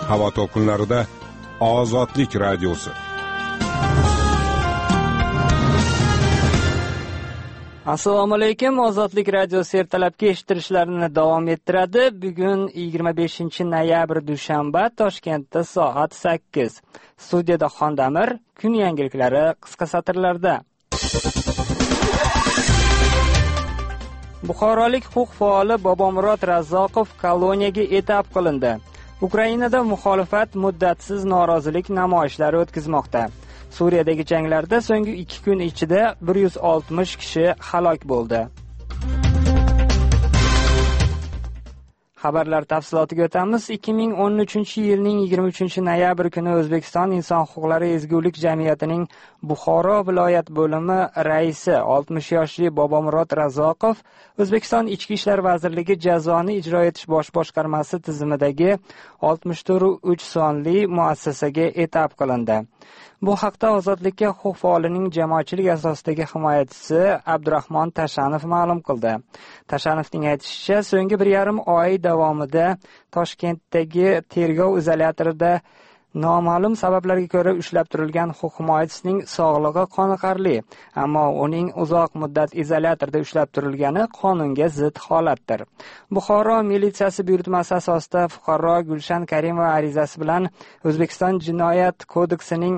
Havo to'lqinlarida Ozodlik radiosi. Assalomu alaykum. Ozodlik radiosi ertalabki eshittirishlarini davom ettiradi. Bugun 25-noyabr dushanba, Toshkentda soat 8. Studiyada Xondamir, kun yangiliklari qisqa satrlarda. Buxorolik huquq faoli Bobomurod Razzoqov koloniyaga etap qilindi. Ukrainada muxolifat muddatsiz norozilik namoyishlari o'tkazmoqda. Suriyadagi janglarda so'nggi 2 kun ichida 160 kishi halok bo'ldi. Xabarlar tafsilotiga o'tamiz. 2013-yilning 23-noyabr kuni O'zbekiston Inson huquqlari ezgulik jamiyatining Buxoro viloyat bo'limi raisi 60 yoshli Bobomurod Razzoqov O'zbekiston Ichki ishlar vazirligi jazoni ijro etish bosh boshqarmasi tizimidagi 64 sonli muassasaga etap qilindi. Bu haqda Ozodlikka huquq faolining jamoatchilik asosidagi himoyachisi Abdurahmon Tashanov ma'lum qildi. Tashanovning aytishicha, so'nggi 1,5 oy davomida Toshkentdagi tergov izolyatorida noma'lum sabablarga ko'ra ushlab turilgan huquq himoyachisining sog'lig'i qoniqarli, ammo uning uzoq muddat izolyatorda ushlab turilgani qonunga zid holatdir. Buxoro militsiyasi buyurtmasi asosida fuqaro Gulshan Karimova arizasi bilan O'zbekiston Jinoyat kodeksining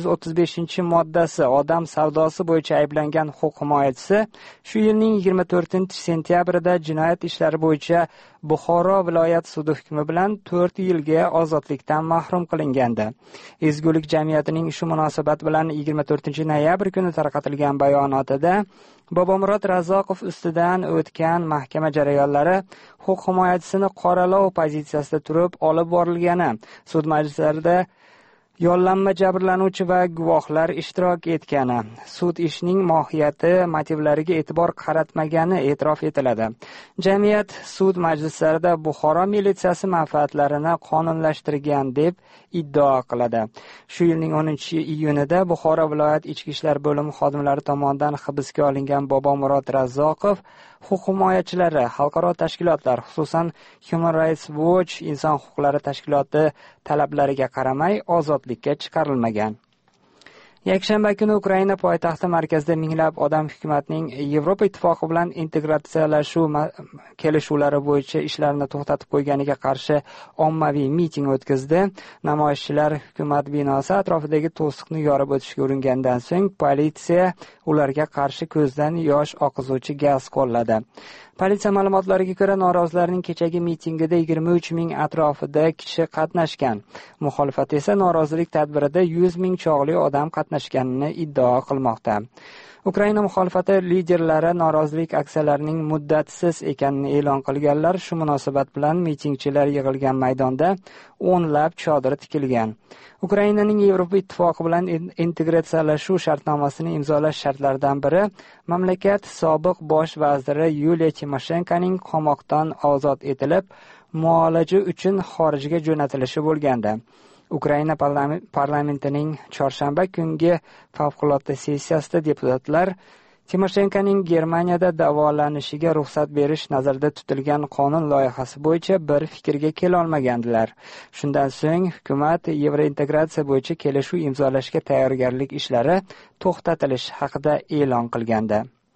135-moddasi odam savdosi bo'yicha ayblangan huquq himoyachisi shu yilning 24-sentyabrida jinoyat ishlari bo'yicha Buxoro viloyat sudi hukmi bilan 4 yilga ozodlikdan mahrum qilingandi. Ezgulik jamiyatining shu munosabat bilan 24-noyabr kuni tarqatilgan bayonotida Bobomurod Razzoqov ustidan o'tgan mahkama jarayonlari huquq himoyachisini qoralov pozitsiyasida turib olib borilgani, sud majlislarida yollanma jabrlanuvchi va guvohlar ishtirok etgani, sud ishining mohiyati, motivlariga e'tibor qaratmagani e'tirof etiladi. Jamiyat sud majlislarida Buxoro militsiyasi manfaatlarini qonunlashtirgan deb iddao qiladi. Shu yilning 10-iyunida Buxoro viloyat ichki ishlar bo'limi xodimlari tomonidan hibsga olingan Bobomurod Razzoqov huquq himoyachilari, xalqaro tashkilotlar, xususan Human Rights Watch inson huquqlari tashkiloti talablariga qaramay ozodlikka chiqarilmagan. Yakshanba kuni Ukraina poytaxti markazida minglab odam hukumatning Yevropa ittifoqi bilan integratsiyalashuv kelishuvlari bo'yicha ishlarni to'xtatib qo'yganiga qarshi ommaviy miting o'tkazdi. Namoyishchilar hukumat binosi atrofidagi to'siqni yorib o'tishga uringandan so'ng politsiya ularga qarshi ko'zdan yosh oqizuvchi gaz qo'lladi. Politsiya ma'lumotlariga ko'ra, norozilarning kechagi mitingida 23 ming atrofida kishi qatnashgan. Muxolifat esa norozilik tadbirida 100 ming chog'li odam qatnashganini iddao qilmoqda. Ukraina muxolifati liderlari norozilik aksiyalarining muddatsiz ekanini e'lon qilganlar, shu munosabat bilan mitingchilar yig'ilgan maydonda o'nlab chodir tikilgan. Ukrainaning Yevropa ittifoqi bilan integratsiyalashuv shartnomasini imzolash shartlaridan biri mamlakat sobiq bosh vaziri Yuliya Timoshenkoning qamoqdan ozod etilib, muolaja uchun xorijga jo'natilishi bo'lgandi. Ukraina parlamentining chorshanba kungi favqulodda sessiyasida deputatlar Timoshenkoning Germaniyada davolanishiga ruxsat berish nazarda tutilgan qonun loyihasi bo'yicha bir fikrga kela olmagandilar. Shundan so'ng hukumat yevrointegratsiya bo'yicha kelishuv imzolashga tayyorgarlik ishlari to'xtatilishi haqida e'lon qilgandi.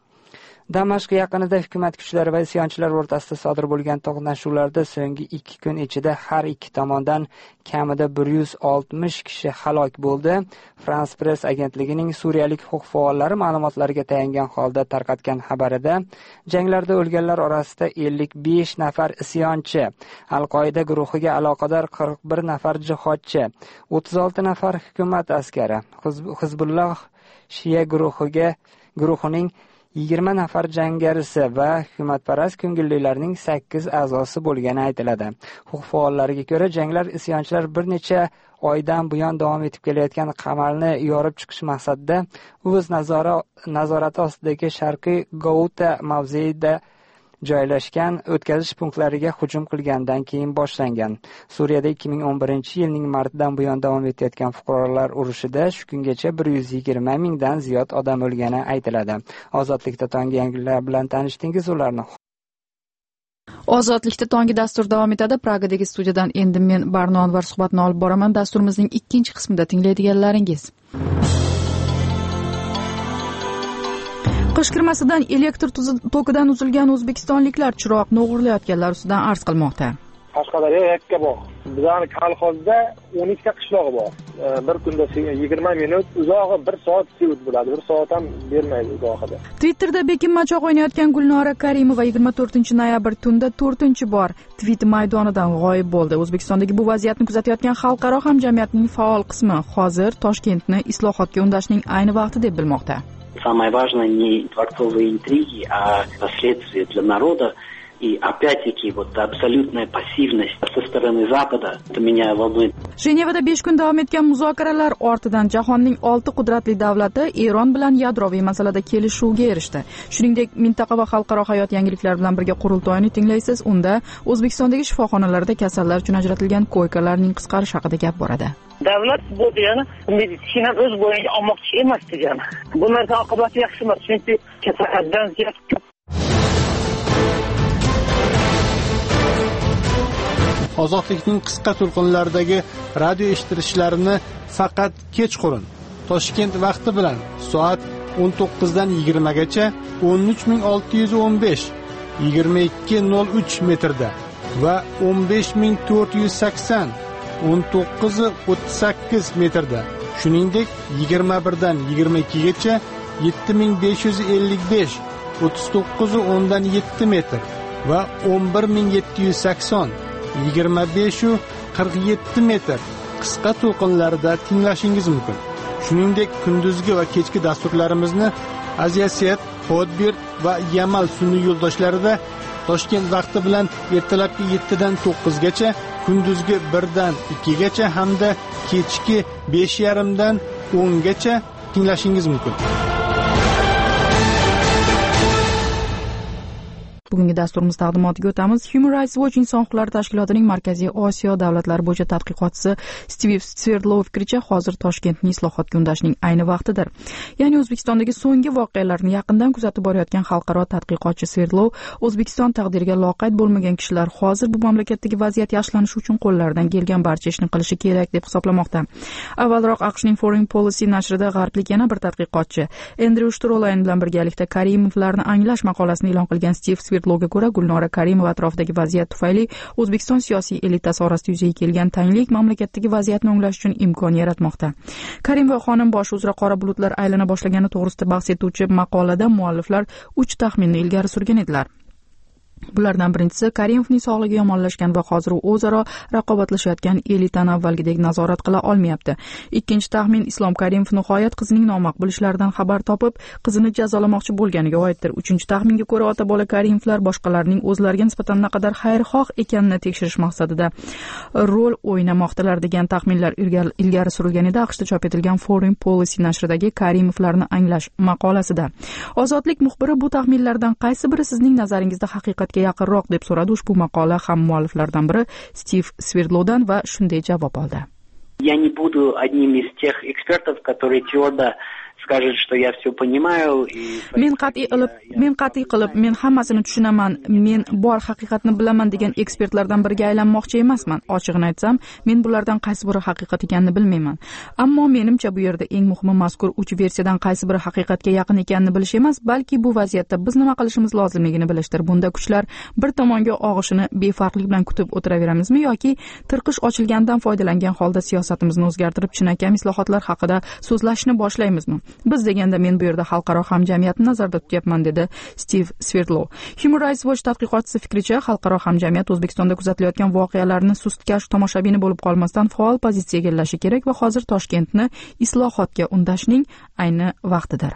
Damashq yaqinida hukumat kuchlari va isyonchilar o'rtasida sodir bo'lgan to'qnashuvlarda so'nggi 2 kun ichida har ikki tomondan kamida 160 kishi halok bo'ldi. France Press agentligining suriyalik huquq faollari ma'lumotlariga tayangan holda tarqatgan xabarida janglarda o'lganlar orasida 55 nafar isyonchi, Al-Qoida guruhiga aloqador 41 nafar jihodchi, 36 nafar hukumat askari, Hizbulloh Shia guruhining 20 nafar jangarisi va hukumatparast ko'ngillilarning 8 a'zosi bo'lgani aytiladi. Huquq faollariga ko'ra, janglar isyonchilar bir necha oydan buyon davom etib kelayotgan qamalni yorib chiqish maqsadida o'z nazorati ostidagi Sharqiy Gouta mavzeida joylashgan o'tkazish punktlariga hujum qilgandan keyin boshlangan. Suriyada 2011-yilning martidan buyon davom etayotgan fuqarolar urushida shu kungacha 120 mingdan ziyod odam o'lgani aytiladi. Ozodlikda tonggi yangiliklar bilan tanishdingiz, ularni Ozodlikda tongi dastur davom etadi. Pragadagi studiyadan endi men Barno Anvar suhbatni olib boraman. Dasturimizning ikkinchi qismida tinglaydiganlaringiz. Qish kirmasidan elektr tokidan uzilgan o'zbekistonliklar chiroqni o'g'irlayotganlar ustidan arz qilmoqda. Qashqadaryo Yakkabog'. Bizning kolxozda 12 ta qishlog'i bor. Bir kunda 20 minut, uzog'i 1 soat sevut bo'ladi. 1 soat ham bermaydi uzoqida. Twitterda bekinmachoq o'ynayotgan Gulnora Karimova 24-noyabr tunda 4-bor Twitter maydonidan g'oyib bo'ldi. O'zbekistondagi bu vaziyatni kuzatayotgan xalqaro hamjamiyatning faol qismi hozir Toshkentni islohotga undashning ayni vaqti deb bilmoqda. Самое важное не дворцовые интриги, а последствия для народа. И опять-таки вот абсолютная пассивность со стороны Запада, это меня волнует. Jenevada 5 kun davom etgan muzokaralar ortidan jahonning 6 qudratli davlati Eron bilan yadroviy masalada kelishuvga erishdi. Shuningdek, mintaqa va xalqaro hayot yangiliklari bilan birga qurultoyni tinglaysiz. Unda O'zbekistondagi shifoxonalarda kasallar uchun ajratilgan koykalarning qisqarishi haqida gap boradi. Davlat bu degani meditsina o'z bo'yiga olmoqchi emas degani. Bu narsa oqibati yaxshi emas, chunki kasallardan ziyod Ozodlikning qisqa to'lqinlaridagi radio eshitilishlarini faqat kechqurun Toshkent vaqti bilan soat 19 dan 20 gacha 13615 22:03 metrda va 15480 19:38 metrda, shuningdek 21 dan 22 gacha 7555 39:10 metr va 11780 25:47 metr qisqa to'lqinlarida tinglashingiz mumkin. Shuningdek, kunduzgi va kechki dasturlarimizni Aziyaset, Podbir va Yamal sun'iy yo'ldoshlarida Toshkent vaqti bilan ertalabki 7 dan 9 gacha, kunduzgi 1 dan 2 gacha hamda kechki 5:30 dan 10 gacha tinglashingiz mumkin. Bugungi dasturimiz taqdimotiga o'tamiz. Human Rights Watch inson huquqlari tashkilotining Markaziy Osiyo davlatlari bo'yicha tadqiqotchisi Steve Sverdlov fikricha, hozir Toshkentni islohotga undashning ayni vaqtidir. Ya'ni O'zbekistondagi so'nggi voqealarni yaqindan kuzatib borayotgan xalqaro tadqiqotchi Sverdlov, O'zbekiston taqdiriga loqayd bo'lmagan kishilar hozir bu mamlakatdagi vaziyat yaxshilanishi uchun qo'llaridan kelgan barcha ishni qilishi kerak deb hisoblamoqda. Avvalroq AQShning Foreign Policy nashrida g'arblik yana bir tadqiqotchi Andrew Strolayn bilan birgalikda Karimovlarni anglash maqolasini e'lon qilgan Steve Sverdlovga ko'ra, Gulnora Karimova atrofidagi vaziyat tufayli O'zbekiston siyosiy elitasi orasida yuzaga kelgan tanglik mamlakatdagi vaziyatni o'nglash uchun imkon yaratmoqda. Karimova xonim boshi uzra qora bulutlar aylana boshlagani to'g'risida bahs etuvchi maqolada mualliflar 3 taxminni ilgari surgan edilar. Bulardan birinchisi, Karimovning sog'ligi yomonlashgan va hozir u o'zaro raqobatlashayotgan elitani avvalgidek nazorat qila olmayapti. Ikkinchi taxmin, Islom Karimov nihoyat qizining nomaqbul ishlaridan xabar topib, qizini jazolamoqchi bo'lganiga oiddir. Uchinchi taxminga ko'ra, ota-bola Karimovlar boshqalarning o'zlariga nisbatan naqadar xayrixoh ekanini tekshirish maqsadida rol o'ynamoqdalar degan taxminlar ilgari surilgan edi AQShda chop etilgan Foreign Policy nashridagi Karimovlarni anglash maqolasida. Ozodlik muxbiri bu taxminlardan qaysi biri sizning nazaringizda haqiqatga yaqinroq deb so'radi. Ushbu maqola ham mualliflardan biri Steve Sverdlovdan va shunday javob oldi. Я не буду одним из тех экспертов, которые твердо скажет, что я все понимаю и men qat'iy qilib men hammasini tushunaman, men bor haqiqatni bilaman degan ekspertlardan biriga aylanmoqchi emasman. Ochig'ini aytsam, men bulardan qaysi biri haqiqat ekanini bilmayman. Ammo menimcha bu yerda eng muhimi mazkur 3 versiyadan qaysi biri haqiqatga yaqin ekanini bilish emas, balki bu vaziyatda biz nima qilishimiz lozimligini bilishdir. Bunda kuchlar bir tomonga og'ishini befarqlik bilan kutib o'tiraveramizmi yoki tirqish ochilgandan foydalangan holda siyosatimizni o'zgartirib chinakam islohotlar haqida so'zlashni boshlaymizmi? Biz deganda men bu yerda xalqaro hamjamiyatni nazarda tutyapman, dedi Steve Sverdlov. Human Rights Watch tadqiqotchisi fikricha, xalqaro hamjamiyat O'zbekistonda kuzatilayotgan voqealarni sustkash tomoshabini bo'lib qolmasdan faol pozitsiya egallashi kerak va hozir Toshkentni islohotga undashning ayni vaqtidir.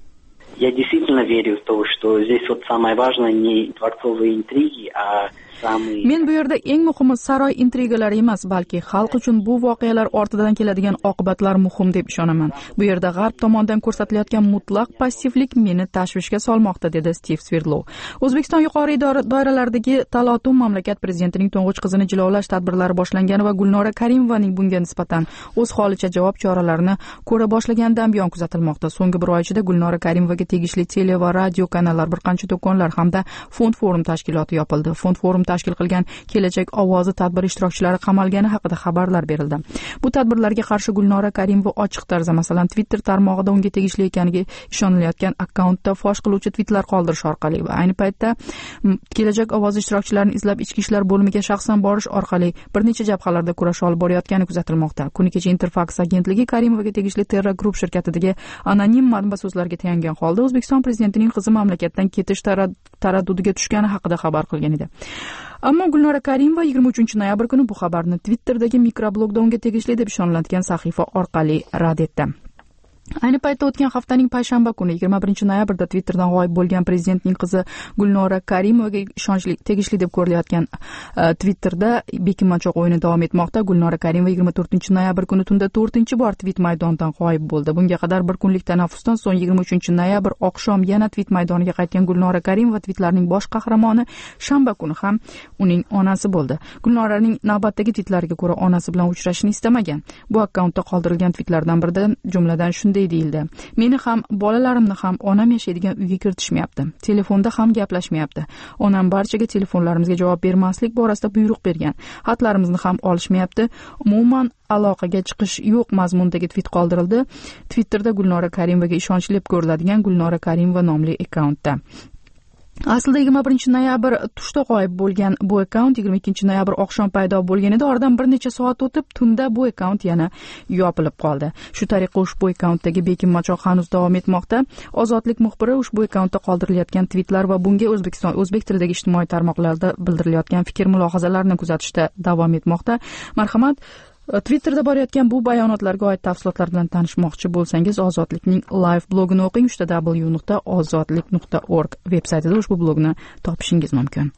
Я действительно верю в то, что здесь вот самое важное не дворцовые интриги, а Men bu yerda eng muhimi saroy intrigalari emas, balki xalq uchun bu voqealar ortidan keladigan oqibatlar muhim deb ishonaman. Bu yerda g'arb tomonidan ko'rsatilayotgan mutlaq passivlik meni tashvishga solmoqda, dedi Steve Sverdlov. O'zbekiston yuqori doiralaridagi Talotum mamlakat prezidentining to'ng'ich qizini jilovlash tadbirlari boshlangan va Gulnora Karimovaning bunga nisbatan o'z holicha javob choralarini ko'ra boshlaganidan buyon kuzatilmoqda. So'nggi bir oy ichida Gulnora Karimovaga tegishli tele va radio kanallar, bir qancha do'konlar hamda Fond Forum tashkiloti yopildi. Fond Forum tashkil qilgan Kelajak ovozi tadbir ishtirokchilari qamalgani haqida xabarlar berildi. Bu tadbirlarga qarshi Gulnora Karimova ochiq tarzda, masalan, Twitter tarmog'ida unga tegishli ekaniga ishonilayotgan akkauntda fosh qiluvchi tweetlar qoldirish orqali va ayni paytda Kelajak ovozi ishtirokchilarini izlab ichki ishlar bo'limiga shaxsan borish orqali bir necha jabhalarda kurash olib borayotgani kuzatilmoqda. Kuni kecha Interfax agentligi Karimovaga tegishli Terra Group shirkatidagi anonim manba so'zlarga tayangan holda O'zbekiston prezidentining qizi mamlakatdan ketish taraddudiga tushgani haqida xabar qilgan edi. Ammo Gulnora Karimova 23-noyabr kuni bu xabarni Twitter'dagi mikroblogda unga tegishli deb ishoniladigan sahifa orqali rad etdi. Ayni paytda o'tgan haftaning payshanba kuni 21-noyabrda Twitterdan g'oyib bo'lgan prezidentning qizi Gulnora Karimovaga ishonchli tegishli deb ko'rilayotgan Twitterda bekinmachoq o'yini davom etmoqda. Gulnora Karimova 24-noyabr kuni tunda 4-bor tweet maydonidan g'oyib bo'ldi. Bunga qadar bir kunlik tanaffusdan so'ng 23-noyabr oqshom yana tweet maydoniga qaytgan Gulnora Karimova tweetlarning bosh qahramoni shanba kuni ham uning onasi bo'ldi. Gulnoraning navbatdagi tweetlariga ko'ra onasi bilan uchrashishni istamagan. Bu akkauntda qoldirilgan tweetlardan biridan jumladan shunday deyildi: meni ham, bolalarimni ham onam yashaydigan uyga kiritishmayapti. Telefonda ham gaplashmayapti. Onam barchaga telefonlarimizga javob bermaslik borasida buyruq bergan. Xatlarimizni ham olishmayapti. Umuman aloqaga chiqish yo'q mazmundagi tweet qoldirildi. Twitterda Gulnora Karimovaga ishonchli deb ko'riladigan Gulnora Karimova nomli akkauntda. Aslida 21-noyabr tushda g'oyib bo'lgan bu akkaunt 22-noyabr oqshom paydo bo'lgan edi. Oradan bir necha soat o'tib tunda bu akkaunt yana yopilib qoldi. Shu tariqa ushbu akkauntdagi bekinmachoq hanuz davom etmoqda. Ozodlik muxbiri ushbu akkauntda qoldirilayotgan tweetlar va bunga o'zbek tilidagi ijtimoiy tarmoqlarda bildirilayotgan fikr-mulohazalarni kuzatishda davom etmoqda. Marhamat, Twitterda borayotgan bu bayonotlarga oid tafsilotlar bilan tanishmoqchi bo'lsangiz, Ozodlikning live blogini o'qing. www.ozodlik.org veb-saytida ushbu blogni topishingiz mumkin.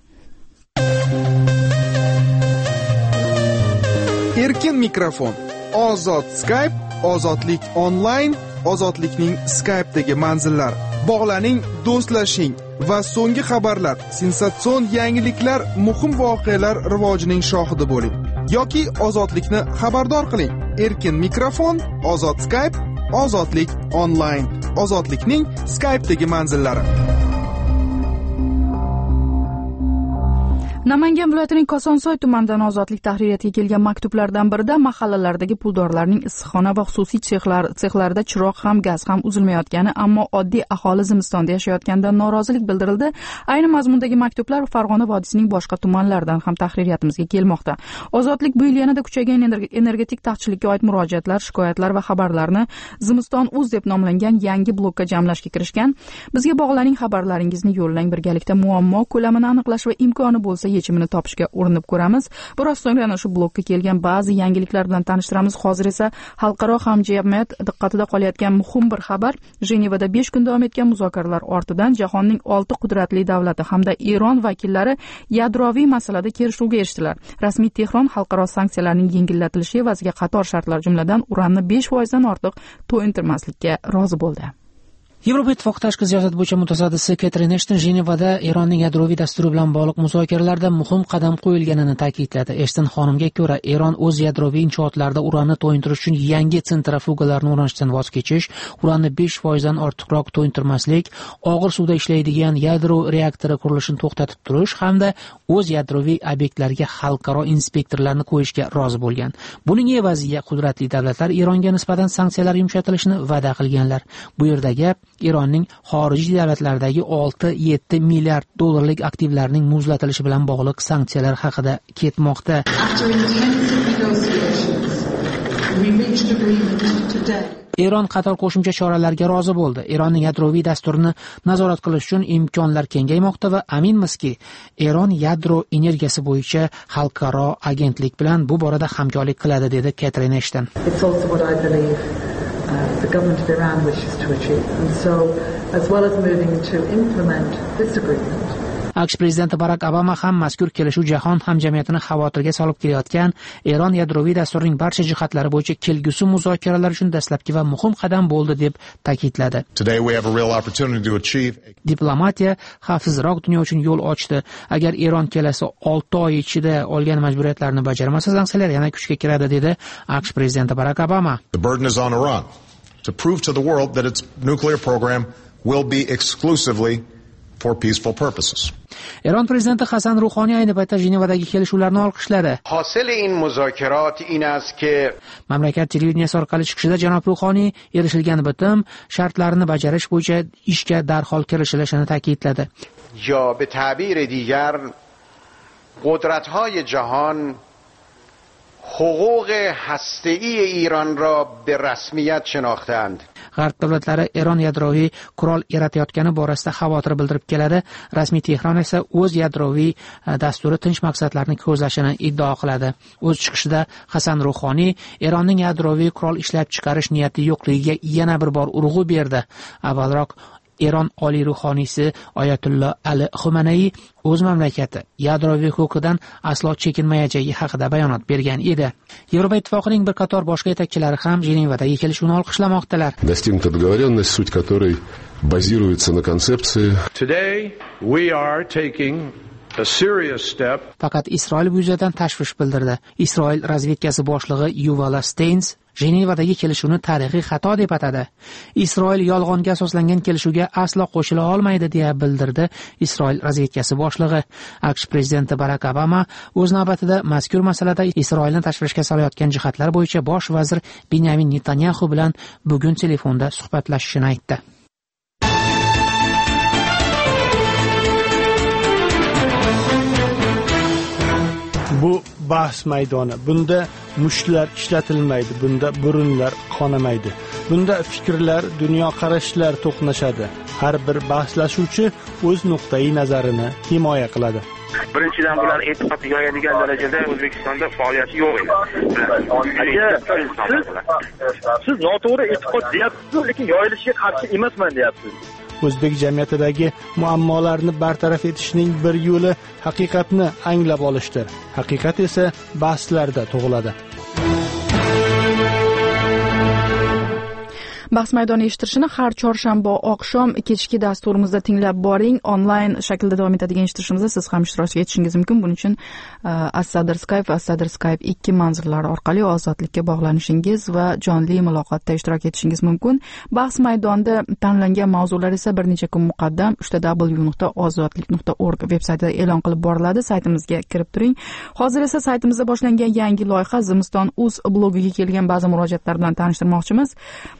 Erkin mikrofon, ozod Skype, ozodlik onlayn, ozodlikning Skype'dagi manzillari. Bog'laning, do'stlashing va so'nggi xabarlar, sensatsion yangiliklar, muhim voqealar rivojining shohidi bo'ling. Yoki ozodlikni xabardor qiling. Erkin mikrofon, ozod Skype, ozodlik onlayn, ozodlikning Skype'dagi manzillari. Namangan viloyatining Kosonsoy tumanidan Ozodlik tahririyatiga kelgan maktublardan birida mahallalardagi puldorlarning issiqxona va xususiy sexlarida chiroq ham gaz ham uzilmayotgani, ammo oddiy aholi zimistonda yashayotganidan norozilik bildirildi. Ayni mazmundagi maktublar Farg'ona vodiysining boshqa tumanlaridan ham tahririyatimizga kelmoqda. Ozodlik bu yil yanada kuchaygan energetik taqchillikka oid murojaatlar, shikoyatlar va xabarlarni Zimiston.uz deb nomlangan yangi blokka jamlashga kirishgan. Bizga bog'laning, xabarlaringizni yo'llang, birgalikda muammo ko'lamini aniqlash va imkoni bo'lsa yechimini topishga urinib ko'ramiz. Biroz so'ngra ana shu blokka kelgan ba'zi yangiliklar bilan tanishtiramiz. Hozir esa xalqaro hamjamiyat diqqatida qolayotgan muhim bir xabar. Jenevada 5 kun davom etgan muzokaralar ortidan jahonning 6 qudratli davlati hamda Eron vakillari yadroviy masalada kelishuvga erishdilar. Rasmiy Tehron xalqaro sanksiyalarning yengillatilishi evaziga qator shartlar, jumladan uranni 5% dan ortiq to'yintirmaslikka rozi bo'ldi. Yevropa Ittifoqi tashqi siyosat bo'yicha mutasaddisi Catherine Ashton Jenevada Eronning yadroviy dasturi bilan bog'liq muzokaralarda muhim qadam qo'yilganini ta'kidladi. Ashton xonimga ko'ra, Eron o'z yadroviy inshootlarida uranni to'yintirish uchun yangi sentrifugalarni o'rnatishdan voz kechish, uranni 5% dan ortiqroq to'yintirmaslik, og'ir suvda ishlaydigan yadro reaktori qurilishini to'xtatib turish hamda o'z yadroviy obyektlarga xalqaro inspektorlarni qo'yishga rozi bo'lgan. Buning evaziga qudratli davlatlar Eronga nisbatan sanksiyalar yumshatilishini va'da qilganlar. Bu yerdagi Eronning xorijiy davlatlardagi 6-7 milliard dollarlik aktivlarining muzlatilishi bilan bog'liq sanksiyalar haqida ketmoqda. Eron qator qo'shimcha choralarga rozi bo'ldi. Eronning yadroviy dasturini nazorat qilish uchun imkonlar kengaymoqda va aminmizki, Eron yadro energiyasi bo'yicha xalqaro agentlik bilan bu borada hamkorlik qiladi, dedi Catherine Ashton. The government of Iran wishes to achieve. And so, as well as moving to implement this agreement, AQSh prezidenti Barak Obama ham mazkur kelishuv jahon hamjamiyatini xavotirga solib kelayotgan Eron yadroviy dasturining barcha jihatlari bo'yicha kelgusi muzokaralar uchun dastlabki va muhim qadam bo'ldi deb ta'kidladi. Diplomatiya xavfsizroq dunyo uchun yo'l ochdi. Agar Eron kelasi 6 oy ichida olgan majburiyatlarini bajarmasa, sanksiyalar yana kuchga kiradi, dedi AQSh prezidenti Barak Obama. The burden is on Iran to prove to the world that its nuclear program will be exclusively for peaceful purposes. Eron prezidenti Hasan Ruhoniy ayni paytda Jenevadagi kelishuvlarni olqishladi. Hosil in muzokarat in ast ke mamlakat televideniyasi orqali chiqishida janob Ruhoniy erishilgan bitim shartlarini bajarish bo'yicha ishga darhol kirishilishini ta'kidladi. Ya be ta'bir digar qudrathay jahon huquq hastei Iran ra be rasmiyat shinaxtand. G'arb davlatlari Eron yadroviy qurol yaratayotgani borasida xavotir bildirib keladi. Rasmiy Tehron esa o'z yadroviy dasturi tinch maqsadlarni ko'zlashini iddao qiladi. O'z chiqishida Hasan Ruhoniy Eronning yadroviy qurol ishlab chiqarish niyati yo'qligiga yana bir bor urg'u berdi. Avvalroq Eron oliy ruhoniysi Oyatullo Ali Xumanaiy o'z mamlakati yadroviy huquqidan aslo chekinmayajagi haqida bayonot bergan edi. Yevropa ittifoqining bir qator boshqa yetakchilari ham Jenevadagi kelishuvni olqishlamoqdalar. Достигнута договоренность, суть которой базируется на концепции. Today we are taking a serious step. Faqat Isroil bu yuzasidan tashvish bildirdi. Isroil razvedkasi boshlig'i Yuval Steins Jenevadagi kelishuvni tarixiy xato deb atadi. Isroil yolg'onga asoslangan kelishuvga aslo qo'shila olmaydi deya bildirdi Isroil razvedkasi boshlig'i. AQSh prezidenti Barak Obama o'z navbatida mazkur masalada Isroilni tashvishga solayotgan jihatlar bo'yicha bosh vazir Benyamin Netanyahu bilan bugun telefonda suhbatlashishini aytdi. Bu bahs maydoni. Bunda mushlar ishlatilmaydi, bunda burunlar qonamaydi. Bunda fikrlar, dunyoqarashlar to'qnashadi. Har bir bahslashuvchi o'z nuqtai nazarini himoya qiladi. Birinchidan bular e'tiqod yoyadigan darajada O'zbekistonda faoliyati yo'q edi. Siz noto'g'ri e'tiqod deyapsiz, lekin yoyilishiga qarshi emasman deyapsiz. O'zbek jamiyatidagi muammolarni bartaraf etishning bir yo'li haqiqatni anglab olishdir. Haqiqat esa bahslarda tug'iladi. Bahs maydoni eshittirishini har chorshanba oqshom kechki dasturimizda tinglab boring. Onlayn shaklda davom etadigan eshittirishimizda siz ham ishtirok etishingiz mumkin. Buning uchun Assadir Skype 2 manzillari orqali ozodlikka bog'lanishingiz va jonli muloqotda ishtirok etishingiz mumkin. Bahs maydonida tanlangan mavzular esa bir necha kun muqaddam www.ozodlik.org veb-saytida e'lon qilib boriladi. Saytimizga kirib turing. Hozir esa saytimizda boshlangan yangi loyiha Zimiston.uz blogiga kelgan ba'zi murojaatlar bilan tanishtirmoqchimiz.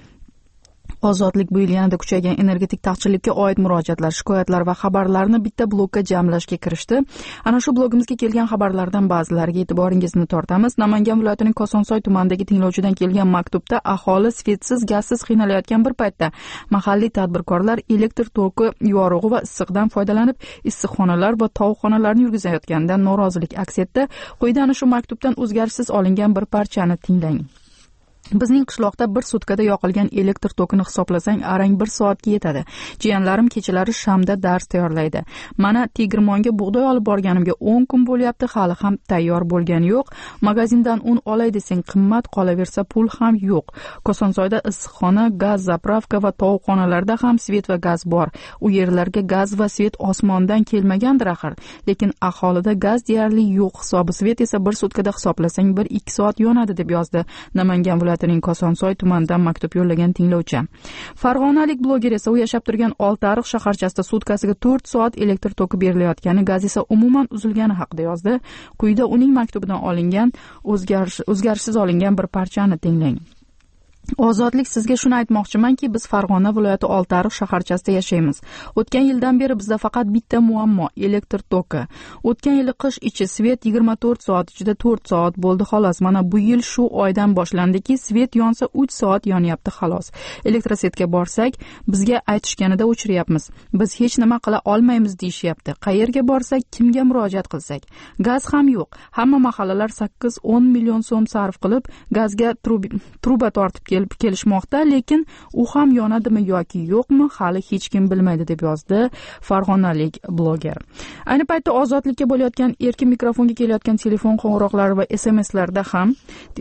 Ozodlik bu yil yanada kuchaygan energetik taqchillikka oid murojaatlar, shikoyatlar va xabarlarni bitta blokka jamlashga kirishdi. Ana shu blogimizga kelgan xabarlardan ba'zilariga e'tiboringizni tortamiz. Namangan viloyatining Kosonsoy tumanidagi tinglovchidan kelgan maktubda aholi svetsiz, gazsiz qiynalayotgan bir paytda mahalliy tadbirkorlar elektr toki, yorug'i va issiqdan foydalanib issiqxonalar va tovuqxonalarni yurgizayotganidan norozilik aks etdi. Quyida ana shu maktubdan o'zgarishsiz olingan bir parchani tinglang. Bizning qishloqda bir sutkada yoqilgan elektr tokini hisoblasang arang 1 soatga yetadi. Jiyanlarim kechalari shamda dars tayyorlaydi. Mana tegirmonga bug'doy olib borganimga 10 kun bo'lyapti, hali ham tayyor bo'lgani yo'q. Magazindan un olay desang qimmat, qolaversa pul ham yo'q. Kosonsoyda issiqxona, gaz zapravka va tovuqxonalarda ham svet va gaz bor. U yerlarga gaz va svet osmondan kelmagandir axir. Lekin aholida gaz deyarli yo'q. Hisobi svet esa bir sutkada hisoblasang 1-2 soat yonadi deb yozdi Namangan viloyatining Kosonsoy tumanidan maktub yo'llagan tinglovchi. Farg'onalik bloger esa u yashab turgan Oltiariq shaharchasida sutkasiga 4 soat elektr toki berilayotgani, gaz esa umuman uzilgani haqida yozdi. Quyida uning maktubidan olingan o'zgarishsiz olingan bir parchani tinglang. Ozodlik, sizga shuni aytmoqchimanki, biz Farg'ona viloyati Oltiariq shaharchasida yashaymiz. O'tgan yildan beri bizda faqat bitta muammo elektr toki. O'tgan yili qish ichi svet 24 soat ichida 4 soat bo'ldi xolos. Mana bu yil shu oydan boshlandiki, svet yonsa 3 soat yonyapti xolos. Elektrosetga borsak, bizga aytishganida o'chiryapmiz. Biz hech nima qila olmaymiz deyishyapti. Qayerga borsak, kimga murojaat qilsak? Gaz ham yo'q. Hamma mahallalar 8-10 million so'm sarf qilib, gazga truba tortib kelishmoqda, lekin u ham yonadimi yoki yo'qmi hali hech kim bilmaydi deb yozdi farg'onalik bloger. Ayni paytda ozodlikka bo'layotgan erkin mikrofonga kelayotgan telefon qo'ng'iroqlari va SMSlarda ham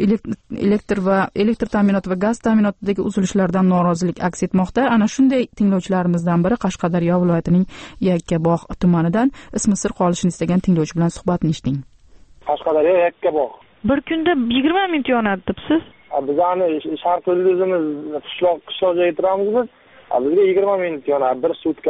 elektr ta'minoti va gaz ta'minotidagi uzilishlardan norozilik aks etmoqda. Ana shunday tinglovchilarimizdan biri Qashqadaryo viloyatining Yakkabog' tumanidan ismi sir qolishini istagan tinglovchi bilan suhbatni eshiting. Qashqadaryo Yakkabog'. Bir kunda 20 minut yonadi debsiz? Bizani sharq yulduzimiz qishloq joyga turamiz biz. Bizga 20 minut yonadi bir sutkada.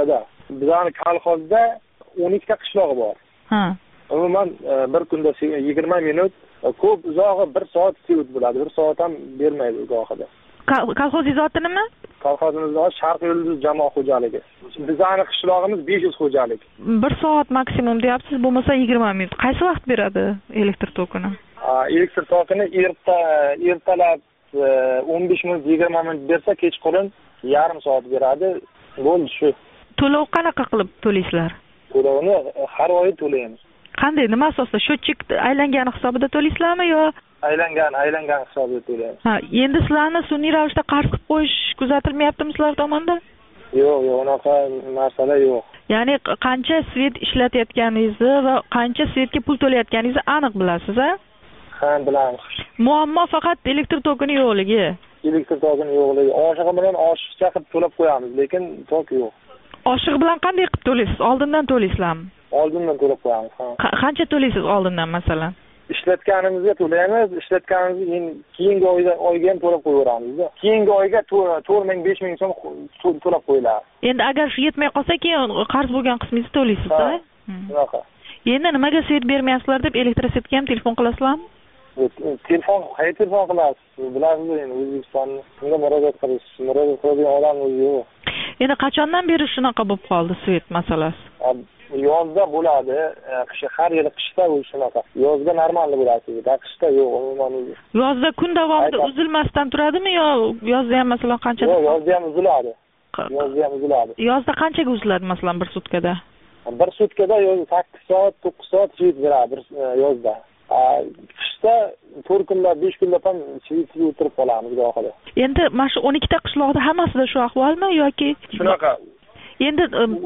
Bizning kolxozda 12 ta qishloq bor. Ha. Umuman bir kunda 20 minut, ko'p uzog'i 1 soat sevut bo'ladi. 1 soat ham bermaydi gohida. Kolxozingiz oti nima? Kolxozimizning oti Sharq Yulduz jamoat xo'jaligi. Bizning qishlog'imiz 500 xo'jalik. 1 soat maksimum deyapsiz, bo'lmasa 20 minut. Qaysi vaqt beradi elektr tokini? Elektr tokini ertalab 15 minut 20 minut bersa, kechqurun yarim soat beradi. Bo'ldi shu. To'lov qanaqa qilib to'laysizlar? To'lovni har oy to'laymiz. Qanday, nima asosda? Счетчик aylangani hisobida to'laysizlarmi yo aylangan hisobida to'laymiz? Ha, endi sizlarni sun'iy ravishda qarz qilib qo'yish kuzatilmayaptimi sizlar tomonidan? Yo'q, unaqa narsalar yo'q. Ya'ni qancha svet ishlatayotganingizni va qancha svetga pul to'layotganingizni aniq bilasiz, a? Ha, bilamiz. Muammo faqat elektr tokini yo'qligi. Elektr tokini yo'qligi. Oshig'i bilan oshiqcha qilib to'lab qo'yamiz, lekin tok yo'q. Oshig'i bilan qanday qilib to'laysiz? Oldindan to'laysizlarmi? Oldindan to'lab qo'yamiz, ha. Qancha to'laysiz oldindan masalan? Ishlatganimizga to'laymiz, ishlatganimizni keyingi oyga ham to'lab qo'yaveramiz. Keyingi oyga 4000-5000 so'm to'lab qo'yiladi. Endi agar shu yetmay qolsa, keyin qarz bo'lgan qismingizni to'laysiz-da? Shunaqa. Endi nimaga svet bermayapsizlar deb elektrosvetga ham telefon qilasizlarmi? Telefon qilasiz. Bilasiz endi O'zbekistonni shunga murojaat qiladigan odam o'zi yo'q. Endi qachondan beri shunaqa bo'lib qoldi svet masalasi? Yozda bo'ladi, har yili qishda shunaqa. Yozda normal bo'ladi, qishda yo'q, umuman. Yozda kun davomida uzilmasdan turadimi yo yozda ham masalan qancha? Yo'q, yozda ham uziladi. Yozda qanchaga uziladi masalan bir sutkada? Bir sutkada 8 soat, 9 soat svet beradi yozda. Qishda 4 kunlab, 5 kunlab ham svetsiz o'tirib qolamiz gohida. Endi mana shu 12 ta qishloqda hammasida shu ahvolmi yoki? Shunaqa. Endi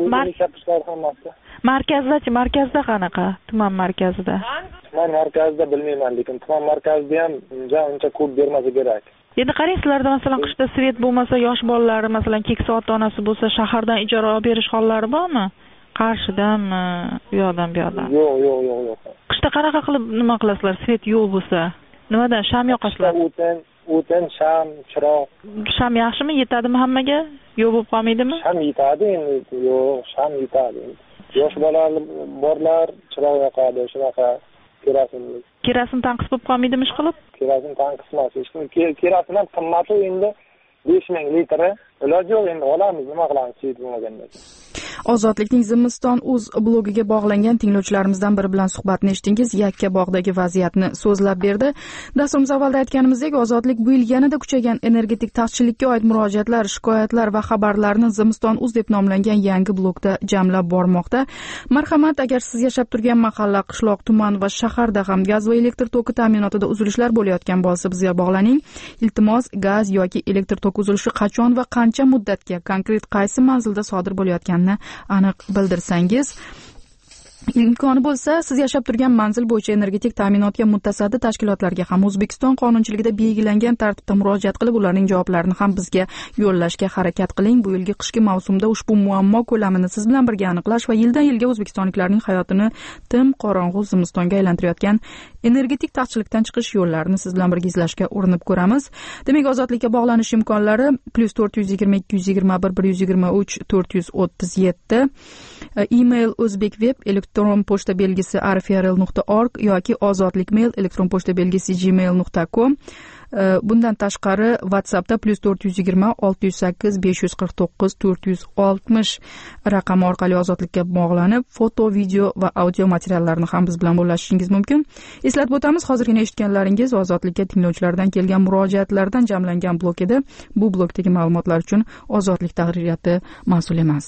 markazda qanaqa? Tuman markazida. Tuman markazida bilmayman, lekin tuman markazida ham uncha ko'p bermasa kerak. Endi qarang, sizlarda masalan qishda svet bo'lmasa, yosh bolalar masalan keksa ota-onasi bo'lsa, shahardan ijara olib berish hollari bormi? Qarshidanmi, bu yoqdan bu yoqdan? Yo'q. Qishda qanaqa qilib nima qilasizlar? Svet yo'q bo'lsa, nimadan sham yoqasizlar? O'tin, sham, chiroq. Sham yaxshimi, yetadimi hammaga? Yo'q bo'lib qolmaydimi? Sham yetadi endi. Yo'q, sham yetadi. Yosh bolalar borlar, chiroq yoqadi, shunaqa kerosin tanqis bo'lib qolmaydimi ish qilib? Kerosin tanqis emas. Kerosin ham qimmati endi 5000 litri. Iloji yo'q, endi olamiz, nima qilamiz svet bo'lmaganda. Ozodlikning Zimiston.uz blogiga bog'langan tinglovchilarimizdan biri bilan suhbatni eshitdingiz. Yakkabog'dagi vaziyatni so'zlab berdi. Dasturimiz avvalda aytganimizdek, Ozodlik bu yil yanada kuchaygan energetik taqchillikka oid murojaatlar, shikoyatlar va xabarlarni Zimiston.uz deb nomlangan yangi blogda jamlab bormoqda. Marhamat, agar siz yashab turgan mahalla, qishloq, tuman va shaharda ham gaz va elektr toki ta'minotida uzilishlar bo'layotgan bo'lsa, bizga bog'laning. Iltimos, gaz yoki elektr tok uzilishi qachon va qancha muddatga, konkret qaysi manzilda sodir bo'layotganini aniq bildirsangiz. Imkoni bo'lsa, siz yashab turgan manzil bo'yicha energetik ta'minotga mutasaddi tashkilotlarga ham O'zbekiston qonunchiligida belgilangan tartibda murojaat qilib, ularning javoblarini ham bizga yo'llashga harakat qiling. Bu yilgi qishki mavsumda ushbu muammo ko'lamini siz bilan birga aniqlash va yildan yilga o'zbekistonliklarning hayotini tim qorong'u zimistonga aylantirayotgan energetik taqchillikdan chiqish yo'llarini siz bilan birga izlashga urinib ko'ramiz. Demak, Ozodlikka bog'lanish imkonlari +422 121 123 437, email o'zbekveb elektron pochta belgisi arfrl.org yoki ozodlikmail elektron pochta belgisi gmail.com. Bundan tashqari WhatsAppda +420 608 549 460 raqami orqali Ozodlikka bog'lanib, foto, video va audio materiallarni ham biz bilan bo'lashishingiz mumkin. Eslatib o'tamiz, hozirgina eshitganlaringiz Ozodlikka tinglovchilardan kelgan murojaatlardan jamlangan blok edi. Bu blokdagi ma'lumotlar uchun Ozodlik tahririyati mas'ul emas.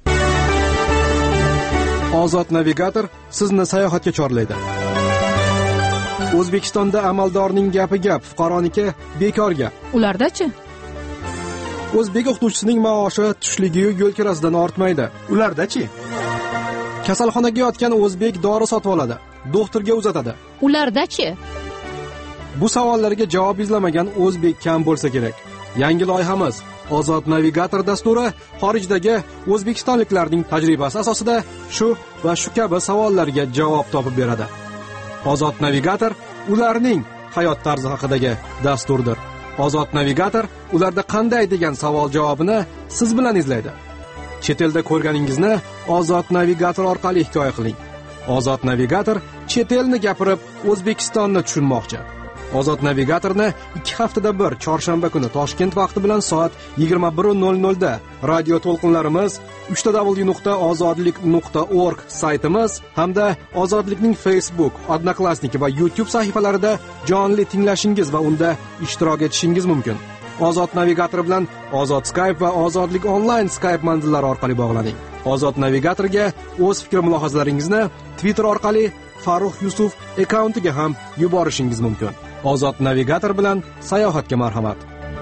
Ozod navigator sizni sayohatga chorlaydi. O'zbekistonda amaldorning gapi gap, fuqaroniki bekor gap. Ularda-chi? O'zbek o'qituvchisining maoshi tushligi yo'l kirasidan ortmaydi. Ularda-chi? Kasalxonaga yotgan o'zbek dori sotib oladi, doktorga uzatadi. Ularda-chi? Bu savollarga javob izlamagan o'zbek kam bo'lsa kerak. Yangi loyihamiz Ozod navigator dasturi xorijdagi o'zbekistonliklarning tajribasi asosida shu va shu kabi savollarga javob topib beradi. Ozod navigator ularning hayot tarzi haqidagi dasturdir. Ozod navigator ularda qanday degan savol javobini siz bilan izlaydi. chet elda ko'rganingizni Ozod navigator orqali hikoya qiling. Ozod navigator chet elni gapirib, O'zbekistonni tushunmoqchi. Ozod navigatorni 2 haftada bir chorshanba kuni Toshkent vaqti bilan soat 21:00 da radio to'lqinlarimiz, www.ozodlik.org saytimiz hamda Ozodlikning Facebook, Odnoklassniki va YouTube sahifalarida jonli tinglashingiz va unda ishtirok etishingiz mumkin. Ozod navigator bilan Ozod Skype va Ozodlik onlayn Skype manzillari orqali bog'laning. Ozod navigatorga o'z fikr-mulohazalaringizni Twitter orqali Farruh Yusuf akkauntiga ham yuborishingiz mumkin. Ozod navigator bilan sayohatga marhamat.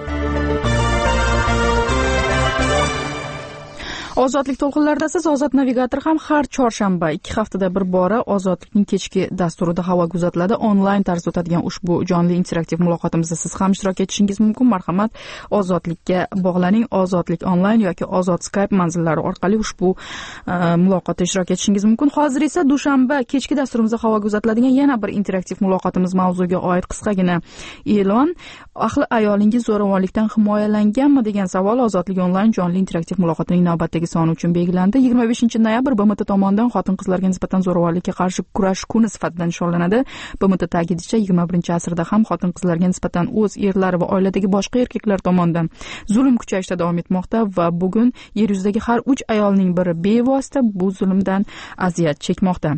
Ozodlik to'lqinlarida siz Ozod navigator ham har chorshanba 2 haftada bir bora Ozodlikning kechki dasturida havoga uzatiladi. Onlayn tarzda o'tadigan ushbu jonli interaktiv muloqotimizda siz ham ishtirok etishingiz mumkin. Marhamat, Ozodlikka bog'laning. Ozodlik onlayn yoki Ozod Skype manzillari orqali ushbu muloqotda ishtirok etishingiz mumkin. Hozir esa dushanba kechki dasturimizda havoga uzatiladigan yana bir interaktiv muloqotimiz mavzuga oid qisqagina e'lon. Ahli ayolingiz zo'ravonlikdan himoyalanganmi degan savol Ozodlik onlayn jonli interaktiv muloqotining navbatdagi soni uchun belgilandi. 25-noyabr BMT tomonidan xotin-qizlarga nisbatan zo'ravonlikka qarshi kurash kuni sifatida nishonlanadi. BMT ta'kidlashicha, 21-asrda ham xotin-qizlarga nisbatan o'z erlari va oiladagi boshqa erkaklar tomonidan zulm kuchayishda davom etmoqda va bugun yer yuzidagi har 3 ayolning biri bevosita bu zulmdan aziyat chekmoqda.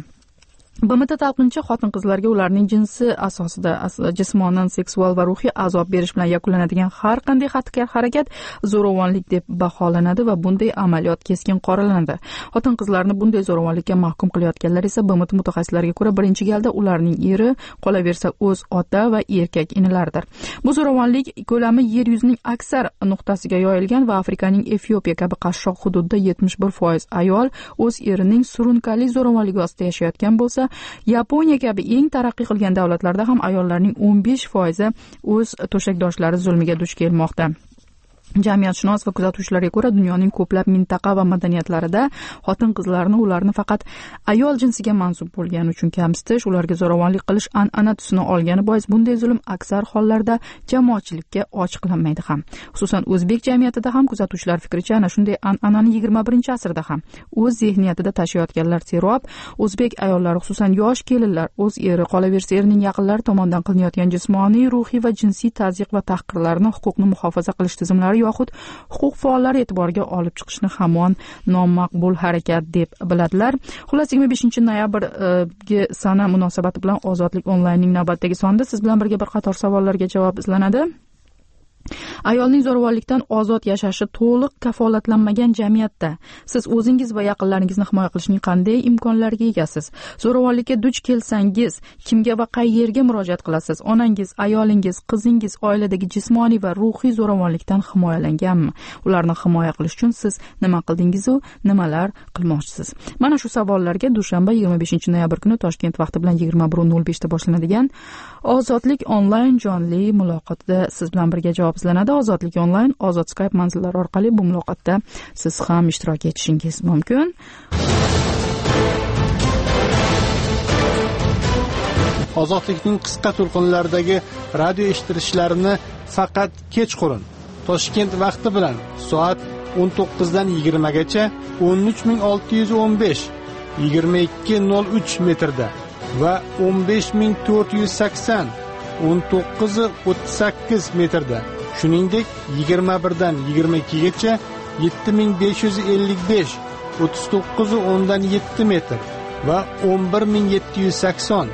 BMT talqinchi xotin-qizlarga ularning jinsi asosida jismonan, seksual va ruhiy azob berish bilan yakunlanadigan har qanday xatti-harakat zo'ravonlik deb baholanadi va bunday amaliyot keskin qoralanadi. Xotin-qizlarni bunday zo'ravonlikka mahkum qilayotganlar esa BMT mutaxassislariga ko'ra birinchi galda ularning eri, qolaversa o'z ota va erkak inilaridir. Bu zo'ravonlik ko'lami yer yuzining aksar nuqtasiga yoyilgan va Afrikaning Efiopiya kabi qashshoq hududida 71% ayol o'z erining surunkali zo'ravonligi ostida yashayotgan bo'lsa, Yaponiya kabi eng taraqqiy qilgan davlatlarda ham ayollarning 15% o'z to'shakdoshlari zulmiga duch kelmoqda. Jamiyatshunos va kuzatuvchilarga ko'ra dunyoning ko'plab mintaqa va madaniyatlarida xotin-qizlarni ularni faqat ayol jinsiga mansub bo'lgani uchun kamsitish, ularga zo'ravonlik qilish an'ana tusini olgani bois bunday zulm aksar hollarda jamoatchilikka ochiqlanmaydi ham. Xususan o'zbek jamiyatida ham kuzatuvchilar fikricha ana shunday an'anani 21-asrda ham o'z zehniyatida tashiyotganlar serob. O'zbek ayollari, xususan yosh kelinlar o'z eri, qolaversa erining yaqinlari tomonidan qilinayotgan jismoniy, ruhiy va jinsiy tazyiq va tahqirlarni huquqni muhofaza qilish tizimlari yoxud huquq faollari e'tiboriga olib chiqishni hamon nomaqbul harakat deb biladilar. Xullas, 25-noyabrga sana munosabati bilan Ozodlik onlaynning navbatdagi sonida siz bilan birga bir qator savollarga javob izlanadi. Ayolning zo'ravonlikdan ozod yashashi to'liq kafolatlanmagan jamiyatda siz o'zingiz va yaqinlaringizni himoya qilishning qanday imkonlariga egasiz? Zo'ravonlikka duch kelsangiz, kimga va qayerga murojaat qilasiz? Onangiz, ayolingiz, qizingiz oiladagi jismoniy va ruhiy zo'ravonlikdan himoyalanganmi? Ularni himoya qilish uchun siz nima qildingiz va nimalar qilmoqchisiz? Mana shu savollarga dushanba 25-noyabr kuni Toshkent vaqti bilan 21:05 da boshlanadigan Ozodlik onlayn jonli muloqotida siz bilan birga javob izlanadi. Ozodlik onlayn, Ozod Skype manzillari orqali bu muloqotda siz ham ishtirok etishingiz mumkin. Ozodlikning qisqa to'lqinlaridagi radio eshittirishlarini faqat kechqurun Toshkent vaqti bilan soat 19 dan 20 gacha 13615 22:03 metrda va 15480 19:38 metrda, shuningdek 21 dan 22 gacha 7555 39:7 metr va 11780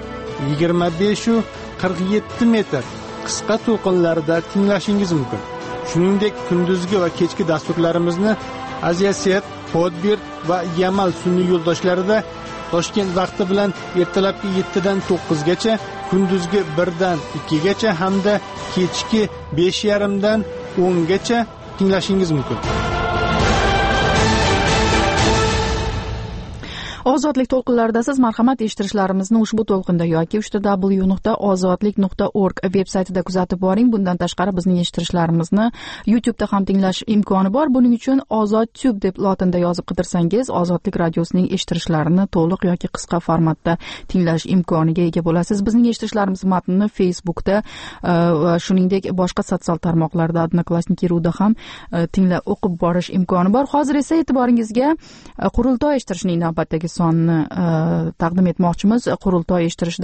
25:47 metr qisqa to'lqinlarida tinglashingiz mumkin. Shuningdek, kunduzgi va kechki dasturlarimizni Aziya-Set, Podbir va Yamal sun'iy yo'ldoshlarida Toshkent vaqti bilan ertalabki 7 dan 9 gacha, kunduzgi 1 dan 2 gacha hamda kechki 5:30 dan 10 gacha tinglashingiz mumkin. Ozodlik to'lqinlaridasiz. Marhamat, eshittirishlarimizni ushbu to'lqinda yoki www.ozodlik.org veb saytida kuzatib boring. Bundan tashqari bizning eshittirishlarimizni YouTube'da ham tinglash imkoni bor. Buning uchun Ozod Tube deb lotinda yozib qidirsangiz, Ozodlik radiosining eshittirishlarini to'liq yoki qisqa formatda tinglash imkoniga ega bo'lasiz. Bizning eshittirishlarimiz matnini Facebookda va shuningdek boshqa sotsial tarmoqlarda, Odnoklassniki.ruda ham tinglab o'qib borish imkoni bor. Hozir esa e'tiboringizga qurultoy eshittirishning navbatdagi sonni taqdim etmoqchimiz. Qurultoy eshittirishda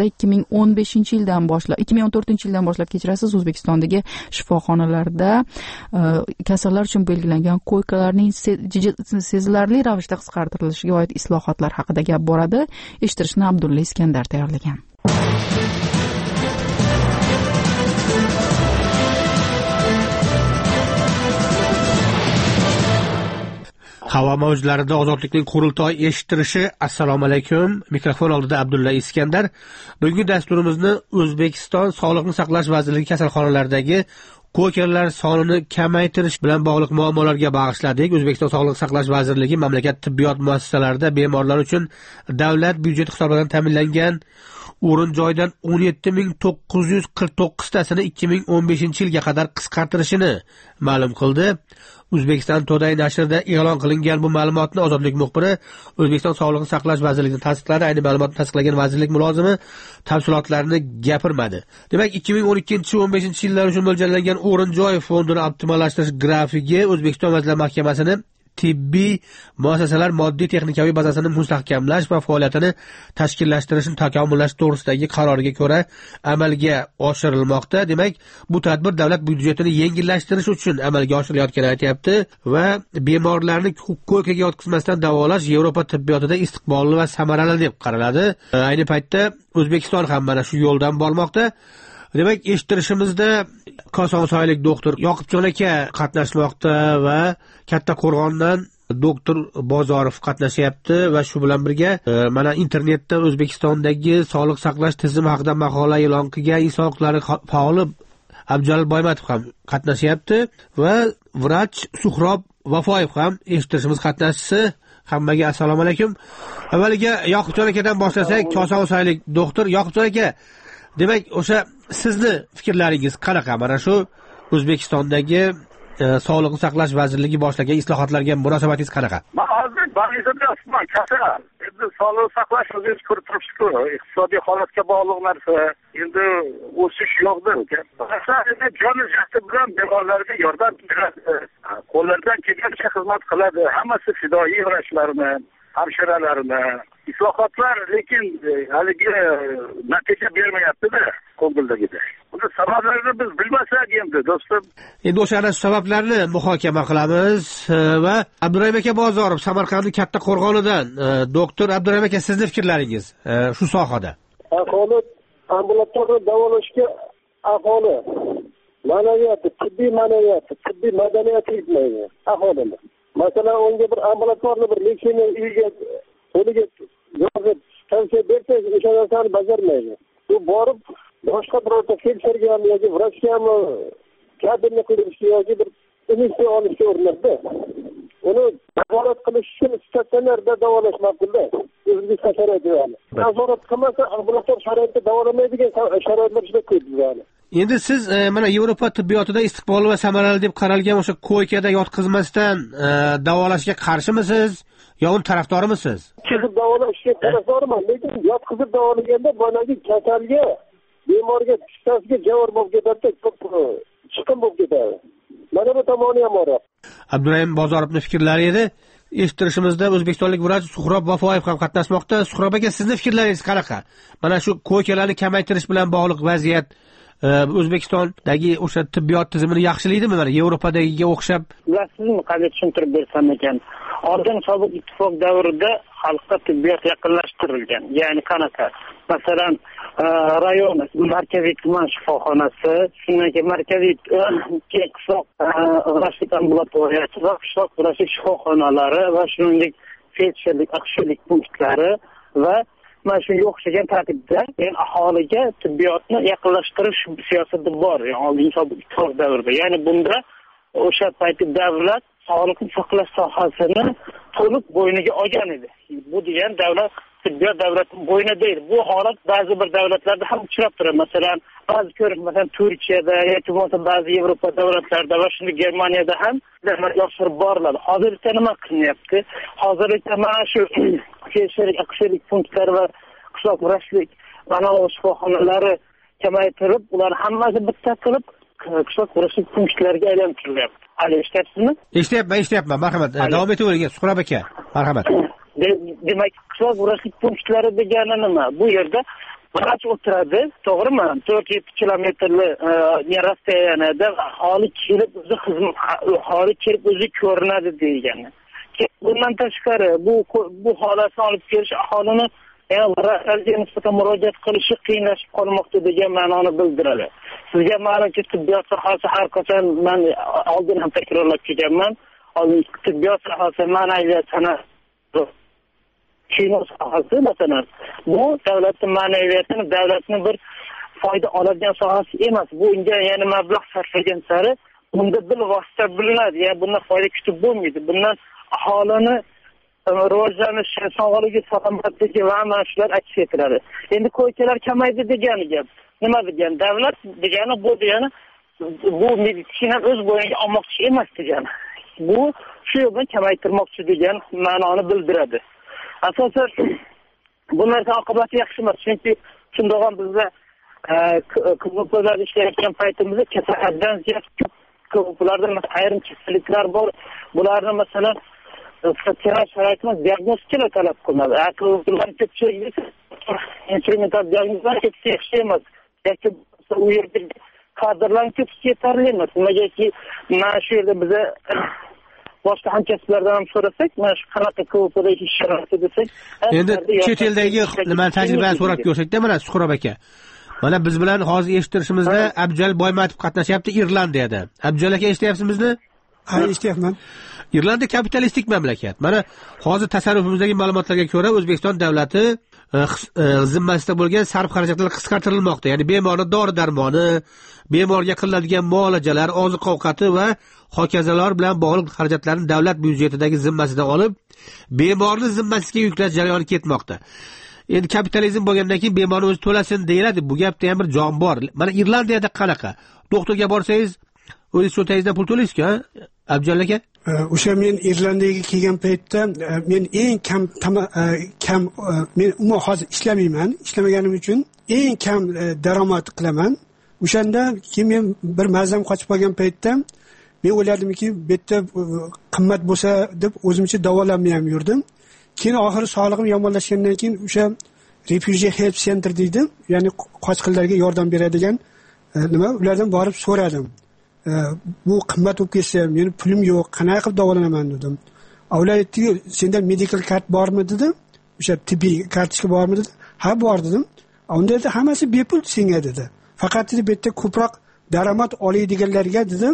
2014-yildan boshlab kechirasiz, O'zbekistondagi shifoxonalarda kasallar uchun belgilangan koykalarning sezilarli ravishda qisqartirilishiga oid islohotlar haqida gap boradi. Eshittirishni Abdulla Iskandar tayyorlagan. Havo mavjlarida ozodlikning qurultoy eshittirishi. Assalomu alaykum. Mikrofon oldida Abdulla Iskandar. Bugungi dasturimizni O'zbekiston Sog'liqni saqlash vazirligi kasalxonalardagi ko'kalar sonini kamaytirish bilan bog'liq muammolarga bag'ishladik. O'zbekiston Sog'liqni saqlash vazirligi mamlakat tibbiyot muassasalarida bemorlar uchun davlat byudjeti hisobidan ta'minlangan o'rin joydan 17.949 tasini 2015-yilga qadar qisqartirishini ma'lum qildi. O'zbekiston Today nashrida e'lon qilingan bu ma'lumotni Ozodlik muxbiri O'zbekiston Sog'liqni saqlash vazirligining tasdiqladi. Ayni ma'lumotni tasdiqlagan vazirlik mulozimi tafsilotlarni gapirmadi. Demak, 2012-15 yillar uchun mo'ljallangan o'rin joy fondini optimallashtirish grafigi O'zbekiston Vazirlar Mahkamasining tibbiy muassasalar moddiy texnikaviy bazasini mustahkamlash va faoliyatini tashkillashtirishni takomillashtirish to'g'risidagi qaroriga ko'ra amalga oshirilmoqda. Demak, bu tadbir davlat byudjetini yengillashtirish uchun amalga oshirilayotganini aytyapti va bemorlarni ko'rkaga yotqizmasdan davolash Yevropa tibbiyotida istiqbolli va samarali deb qaraladi. Ayni paytda O'zbekiston ham mana shu yo'ldan bormoqda. Demak, eshittirishimizda Kosonsoylik doktor Yoqubjon aka qatnashmoqda va Kattaqo'rg'ondan doktor Bozorov qatnashyapti va shu bilan birga mana internetda O'zbekistondagi sog'liq saqlash tizimi haqida maqola e'lon qilgan inson huquqlari faoli Abdujalil Boymatov ham qatnashyapti va vrach Suhrob Vafoyev ham eshittirishimiz qatnashchisi. Hammaga assalomu alaykum. Avvaliga Yoqubjon akadan boshlasak, Kosonsoylik doktor Yoqubjon aka, demak, o'sha sizni fikrlaringiz qanaqa? Mana shu O'zbekistondagi Sog'liqni saqlash vazirligi boshlagan islohotlarga munosabatingiz qanaqa? Men hozir ba'zan kasal. Endi sog'liqni saqlash o'zingiz ko'rib turibsiz-ku, iqtisodiy holatga bog'liq narsa. Endi o'sish yo'qdir. Masalan, joni jahdi bilan bemorlarga yordam beradi. Qo'llaridan kelgancha xizmat qiladi. Hammasi fidoyi vrachlarni, hamshiralarni. İslohotlar lekin haligi natija bermayapti-da ko'ngildagidek. Buni sabablarini biz bilmasak endi do'stim. Endi o'sha sabablarni muhokama qilamiz va Abdurahim aka Bozorov Samarqandning Kattaqo'rg'onidan doktor Abdurahim aka, sizning fikrlaringiz shu sohada? Aholi ambulatorda davolashga aholi ma'naviyati, tibbiy ma'naviyati, tibbiy madaniyati yetmaydi aholini. Masalan, unga bir ambulatorni bir lecheniya uyiga o'ziga yozib tavsiya bersangiz o'sha narsani bajarmaydi. Bu borib boshqa birorta feldsherga ham yoki vrachga ham kabinni qilishga yoki bir initsiya olishga urinadi. Uni nazorat qilish uchun statsionarda davolash ma'qul-da. O'zbekiston sharoitida. Nazorat qilmasa ambulator sharoitda davolamaydigan sharoitlar juda ko'p bizda. Endi siz mana Yevropa tibbiyotida istiqbolli va samarali deb qaralgan o'sha koykada yotqizmasdan davolashga qarshimisiz yo uni tarafdorimisiz? Yotqizib davolashga tarafdorman, lekin yotqizib davolaganda boyagi kasalga, bemorga chiqasiga javor bo'lib ketadi, ko'p chiqim bo'lib ketadi. Mana bu tomoni ham bor. Abdurahim Bozorovning fikrlari edi. Eshittirishimizda o'zbekistonlik vrach Suhrob Vafoyev ham qatnashmoqda. Suhrob aka, sizning fikrlaringiz qanaqa? Mana shu koykalarni kamaytirish bilan bog'liq vaziyat O'zbekistondagi o'sha tibbiyot tizimini yaxshilaydimi? Mana Yevropadagiga o'xshab. Bilasizmi, qanday tushuntirib bersam ekan? Oldin sobiq ittifoq davrida xalqqa tibbiyot yaqinlashtirilgan. Ya'ni qanaqa? Masalan, rayon markaziy tuman shifoxonasi, shundan keyin markaziy qishloq vrachlik ambulatoriyasi va qishloq vrachlik shifoxonalari va shuningdek feldsherlik, akusherlik punktlari va mana shunga o'xshagan tartibda aholiga tibbiyotni yaqinlashtirish siyosati bor. Oldingi sobiq ittifoq davrida. Ya'ni bunda o'sha paytda davlat sog'liqni saqlash sohasini to'liq bo'yniga olgan edi. Bu degan davlat tibbiyot davlati bo'yni deydi. Bu holat ba'zi bir davlatlarda ham uchrab turadi. Masalan, ba'zi ko'rikmadan Turkiyada yoki bo'lmasa ba'zi Yevropa davlatlarida va shunday Germaniyada ham amalga oshirib boriladi. Hozircha nima qilinyapti? Hozircha mana shu akusherlik punktlari va qishloq vrachlik mana o shifoxonalari kamaytirib, ular hammasi bitta qilib qishloq vrachlik punktlariga aylantirilyapti. Hali eshityapsizmi? Eshityapman. Marhamat. Davom etavering, Suhrob aka. Marhamat. Demak, qishloq vrachlik punktlari degani nima? Bu yerda vrach o'tiradi, to'g'rimi? 4-7 kilometrli rasstoyanida aholi kelib o'zi ko'rinadi degani. Bundan tashqari bu holatni olib kelish aholini vrachlarga nisbatan murojaat qilishi qiyinlashib qolmoqda degan ma'noni bildiradi. Sizga ma'lumki, tibbiyot sohasi har qachon, men oldin ham takrorlab kelganman, tibbiyot sohasi ma'naviyat san'at kino sohasi masalan, bu davlatning ma'naviyatini, davlatning bir foyda oladigan sohasi emas. Bu unga yana mablag' sarflagan sari unda bilvosita bilinadi. Ya'ni bundan foyda kutib bo'lmaydi. Bundan aholini rivojlanishi, sog'ligi, salomatligi va mana shular aks etiladi. Endi ko'chalar kamaydi degani gap. Nima degani? Davlat degani bu degani bu meditsina o'z bo'yiga olmoqchi emas degani. Bu shu yo'ldan kamaytirmoqchi degan ma'noni bildiradi. Asosan bu narsa oqibati yaxshi emas, chunki shundoq ham bizda ko'plar ishlayotgan paytimizda kasallikdan ziyod ko'plarda ayrim kasalliklar bor. Bularni masalan statsionar sharoitda diagnostika talab qilinadi. Ularning ko'pchiligi instrumental diagnozlar yaxshi emas. Yoki u yerda kadrlar ko'p yetarli emas. Negaki mana shu yerda biza boshqa hamkasblardan ham so'rasak, mana shu qanaqa ko'pida ish sharoiti desak, endi chet eldagi nima tajribani so'rab ko'rsakda, mana Suhrob aka. Mana biz bilan hozir eshittirishimizda Abjal Boymatov qatnashyapti Irlandiyada. Abjal aka eshityapsiz bizni? Ha, eshityapman. Irlandiya kapitalistik mamlakat. Mana hozir tasarrufimizdagi ma'lumotlarga ko'ra O'zbekiston davlati zimmasida bo'lgan sarf xarajatlar qisqartirilmoqda. Ya'ni bemorning dori-darmoni, bemorga qilinadigan muolajalar, oziq-ovqati va hokazolar bilan bog'liq xarajatlarni davlat byudjetidan zimmasidan olib, bemorning zimmasiga yuklash jarayoni ketmoqda. Endi kapitalizm bo'lgandan keyin bemorni o'zi to'lasin deyiladi. Bu gapda ham bir jon bor. Mana Irlandiyada qanaqa? Doktorga borsangiz, o'zingiz cho'ntagingizdan pul to'laysiz-ku, Abjal aka? O'sha men Irlandiyaga kelgan paytda men eng kam men umuman hozir ishlamayman. Ishlamaganim uchun eng kam daromad qilaman. O'shanda keyin men bir mazam qochib qolgan paytda men o'yladimki, bu yerda qimmat bo'lsa deb o'zimcha davolanmay ham yurdim. Keyin oxiri sog'lig'im yomonlashgandan keyin o'sha Refugee Help Center deydi, ya'ni qochqinlarga yordam beradigan nima, ulardan borib so'radim. Bu qimmat bo'lib ketsa, meni pulim yo'q, qanaqa qilib davolanaman dedim. Ular aytdi, senda medical card bormi dedi? O'sha tibbiy kartochka bormi dedi? Ha, bor dedim. Unda dedi, hammasi bepul senga dedi. Faqat dedi, bu yerda ko'proq daromad oladiganlarga dedi,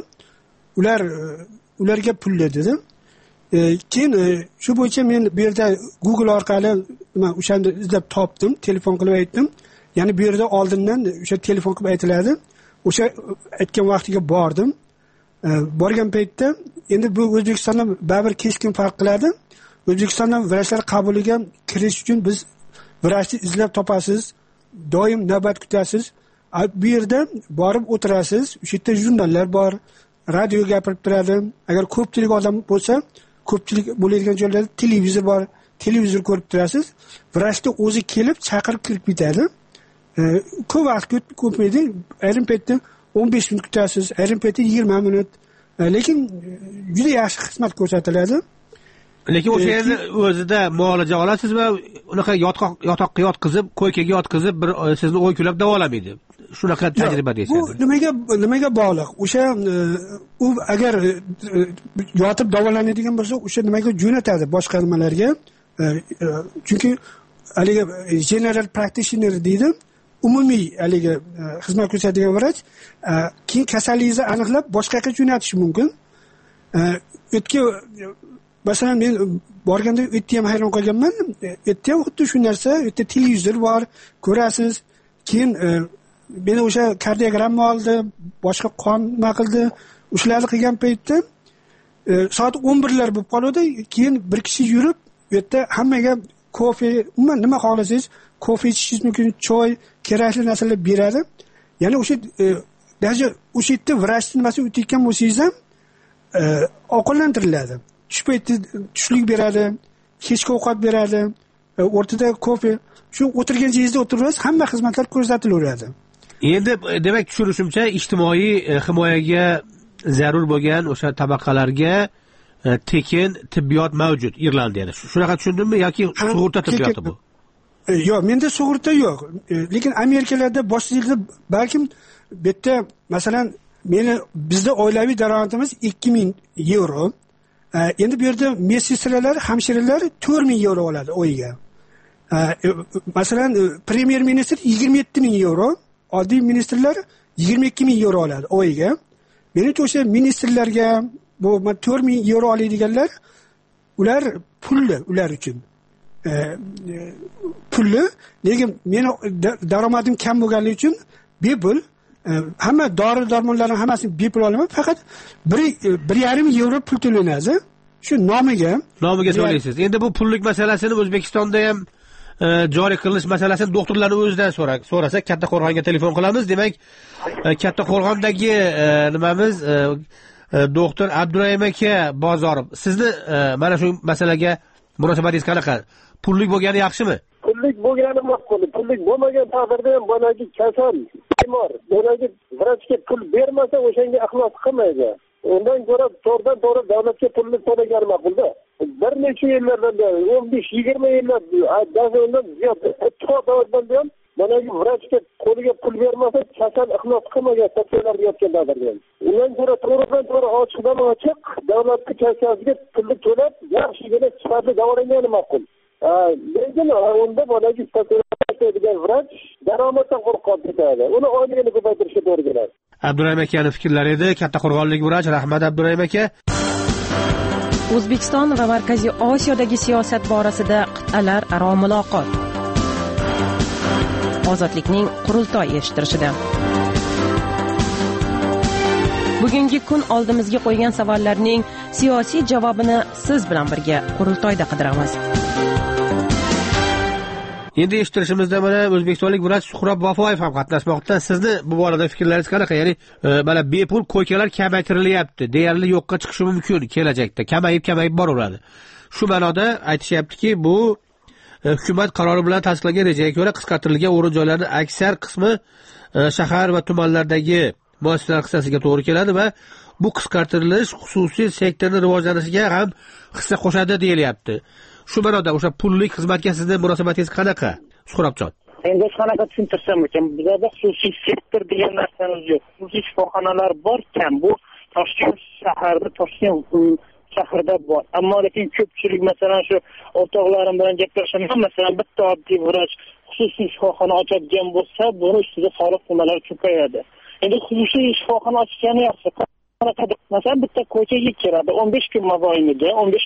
ularga pulli dedi. Keyin shu bo'yicha men bu yerda Google orqali nima o'shanda izlab topdim, telefon qilib aytdim. Ya'ni bu yerda oldindan o'sha telefon qilib aytiladi. O'sha aytgan vaqtiga bordim. Borgan paytda endi bu O'zbekistonda baribir keskin farq qiladi. O'zbekistonda vrachlar qabuliga kirish uchun biz vrachni izlab topasiz, doim navbat kutasiz. Bu yerda borib o'tirasiz. O'sha yerda jurnallar bor, radio gapirib turadi. Agar ko'pchilik odam bo'lsa, ko'pchilik bo'ladigan joylarda televizor bor, televizor ko'rib turasiz. Vrachni o'zi kelib chaqirib kirib ketadi. Ko'p vaqt ko'pmaydi. Ayrim paytda 15 minut kutasiz, ayrim paytda 20 minut. Lekin juda yaxshi xizmat ko'rsatiladi. Lekin o'sha yerda o'zida muolaja olasiz va unaqa yotoqqa yotqizib, koykaga yotqizib bir sizni o'ykulab davolamaydi. Shunaqa tajriba deysiz. Bu nimaga bog'liq? O'sha u agar yotib davolanadigan bo'lsa, o'sha nimaga jo'natadi boshqa nimalarga. Chunki haligi general practitioner deydi. Umumiy haligi xizmat ko'rsatadigan vrach keyin kasalligingizni aniqlab boshqa yoqqa jo'natishi mumkin. Masalan, men borganda o'tda ham hayron qolganman. O'tda ham xuddi shu narsa, o'tda televizor bor, ko'rasiz. Keyin meni o'sha kardiogramma oldi, boshqa qon nima qildi. O'shalarni qilgan paytda soat 11lar bo'lib qoladi, keyin bir kishi yurib bu yerda hammaga kofe, umuman nima xohlasangiz kofe ichishingiz mumkin, choy, kerakli narsalar beradi. Ya'ni o'sha даже o'sha yerda vrachni nimasi o'tayotgan bo'lsangiz ham ovqatlantiriladi. Tush payti tushlik beradi, kechki ovqat beradi, o'rtada kofe. Shu o'tirgan joyingizda o'tirasiz, hamma xizmatlar ko'rsatilaveradi. Endi demak tushunishimcha ijtimoiy himoyaga zarur bo'lgan o'sha tabaqalarga tekin tibbiyot mavjud Irlandiyada. Shunaqa tushundimmi yoki sug'urta tibbiyoti bu? Yo'q, menda sug'urta yo'q. Lekin Amerikalarda boshliqda balkim bitta masalan bizda oilaviy daromadimiz 2000 yevro. Endi bu yerda medsestralar, hamshiralar 4000 yevro oladi oyiga. Masalan premyer ministr 27000 yevro, oddiy ministrlar 22000 yevro oladi oyiga. Menimcha o'sha ministrlarga bu 4000 yevro oladiganlar ular pulli ular uchun. Pulli, lekin meni daromadim kam bo'lganligi uchun bepul hamma dori-darmonlarning hammasini bepul olaman, faqat 1.5 yevro pul to'lanadi. Shu nomiga to'laysiz. Endi bu pullik masalasini O'zbekistonda ham joriy qilinish masalasini doktorlarning o'zidan so'rasak, Kattaqo'rg'onga telefon qilamiz. Demak, Kattaqo'rg'ondagi nimamiz doktor Abdurahim aka Bozorov, sizni mana shu masalaga munosabatingiz qanaqa? Pullik bo'lgani yaxshimi? Pullik bo'lgani ma'qul. Pullik bo'lmagan taqdirda ham bolagi kasal, bemor, bolagi vrachga pul bermasa o'shanga ixlos qilmaydi. Undan ko'ra to'g'ridan-to'g'ri davlatga pulni to'lagan ma'qulda. Bir necha yillardan beri 15-20 yillar undan ziyod davlatdan buyon bolagi vrachga qo'liga pul bermasa kasal ixlos qilmagan statsiyalarda yotgan taqdirda. Undan ko'ra to'g'ridan-to'g'ri ochiq davlatga kasalga pulni to'lab yaxshigina sifatli davolangani ma'qul. Lekin unda bolagi statsiyaga vrach daromaddan qo'rqib ketadi. Uni oyligini ko'paytirishga to'g'ri keladi. Abdurahim akaning fikrlari edi. Kattaqo'rg'onlik vrach, rahmat Abdurahim aka. O'zbekiston va Markaziy Osiyodagi siyosat borasida qit'alar aro muloqot. Ozodlikning qurultoy eshittirishida. Bugungi kun oldimizga qo'ygan savollarning siyosiy javobini siz bilan birga qurultoyda qidiramiz. Endi eshittirishimizda mana o'zbekistonlik vrach Suhrob Vafoyev ham qatnashmoqda. Sizni bu borada fikrlaringiz qanaqa? Ya'ni mana bepul ko'kalar kamaytirilyapti, deyarli yo'qqa chiqishi mumkin kelajakda. Kamayib boraveradi. Shu ma'noda aytishyaptiki, bu hukumat qarori bilan tasdiqlangan rejaga ko'ra qisqartirilgan o'rin joylarning aksar qismi shahar va tumanlardagi muassasalar hissasiga to'g'ri keladi va bu qisqartirilish xususiy sektorning rivojlanishiga ham hissa qo'shadi deyilyapti. Shu ma'noda o'sha pullik xizmatga sizning munosabatingiz qanaqa, Suhrobjon? Endi qanaqa tushuntirsam ekan, bizda xususiy sektor degan narsamiz yo'q. Xususiy shifoxonalar bor kam, bu Toshkent shahrida bor. Ammo lekin ko'pchilik masalan shu o'rtoqlarim bilan gaplashaman, masalan bitta oddiy vrach xususiy shifoxona ochadigan bo'lsa, buni ustiga soliq to'lovlari ko'payadi. Endi xususiy shifoxona ochgani yaxshi. Masalan bitta ko'chaga kiradi 15 kun mobaynida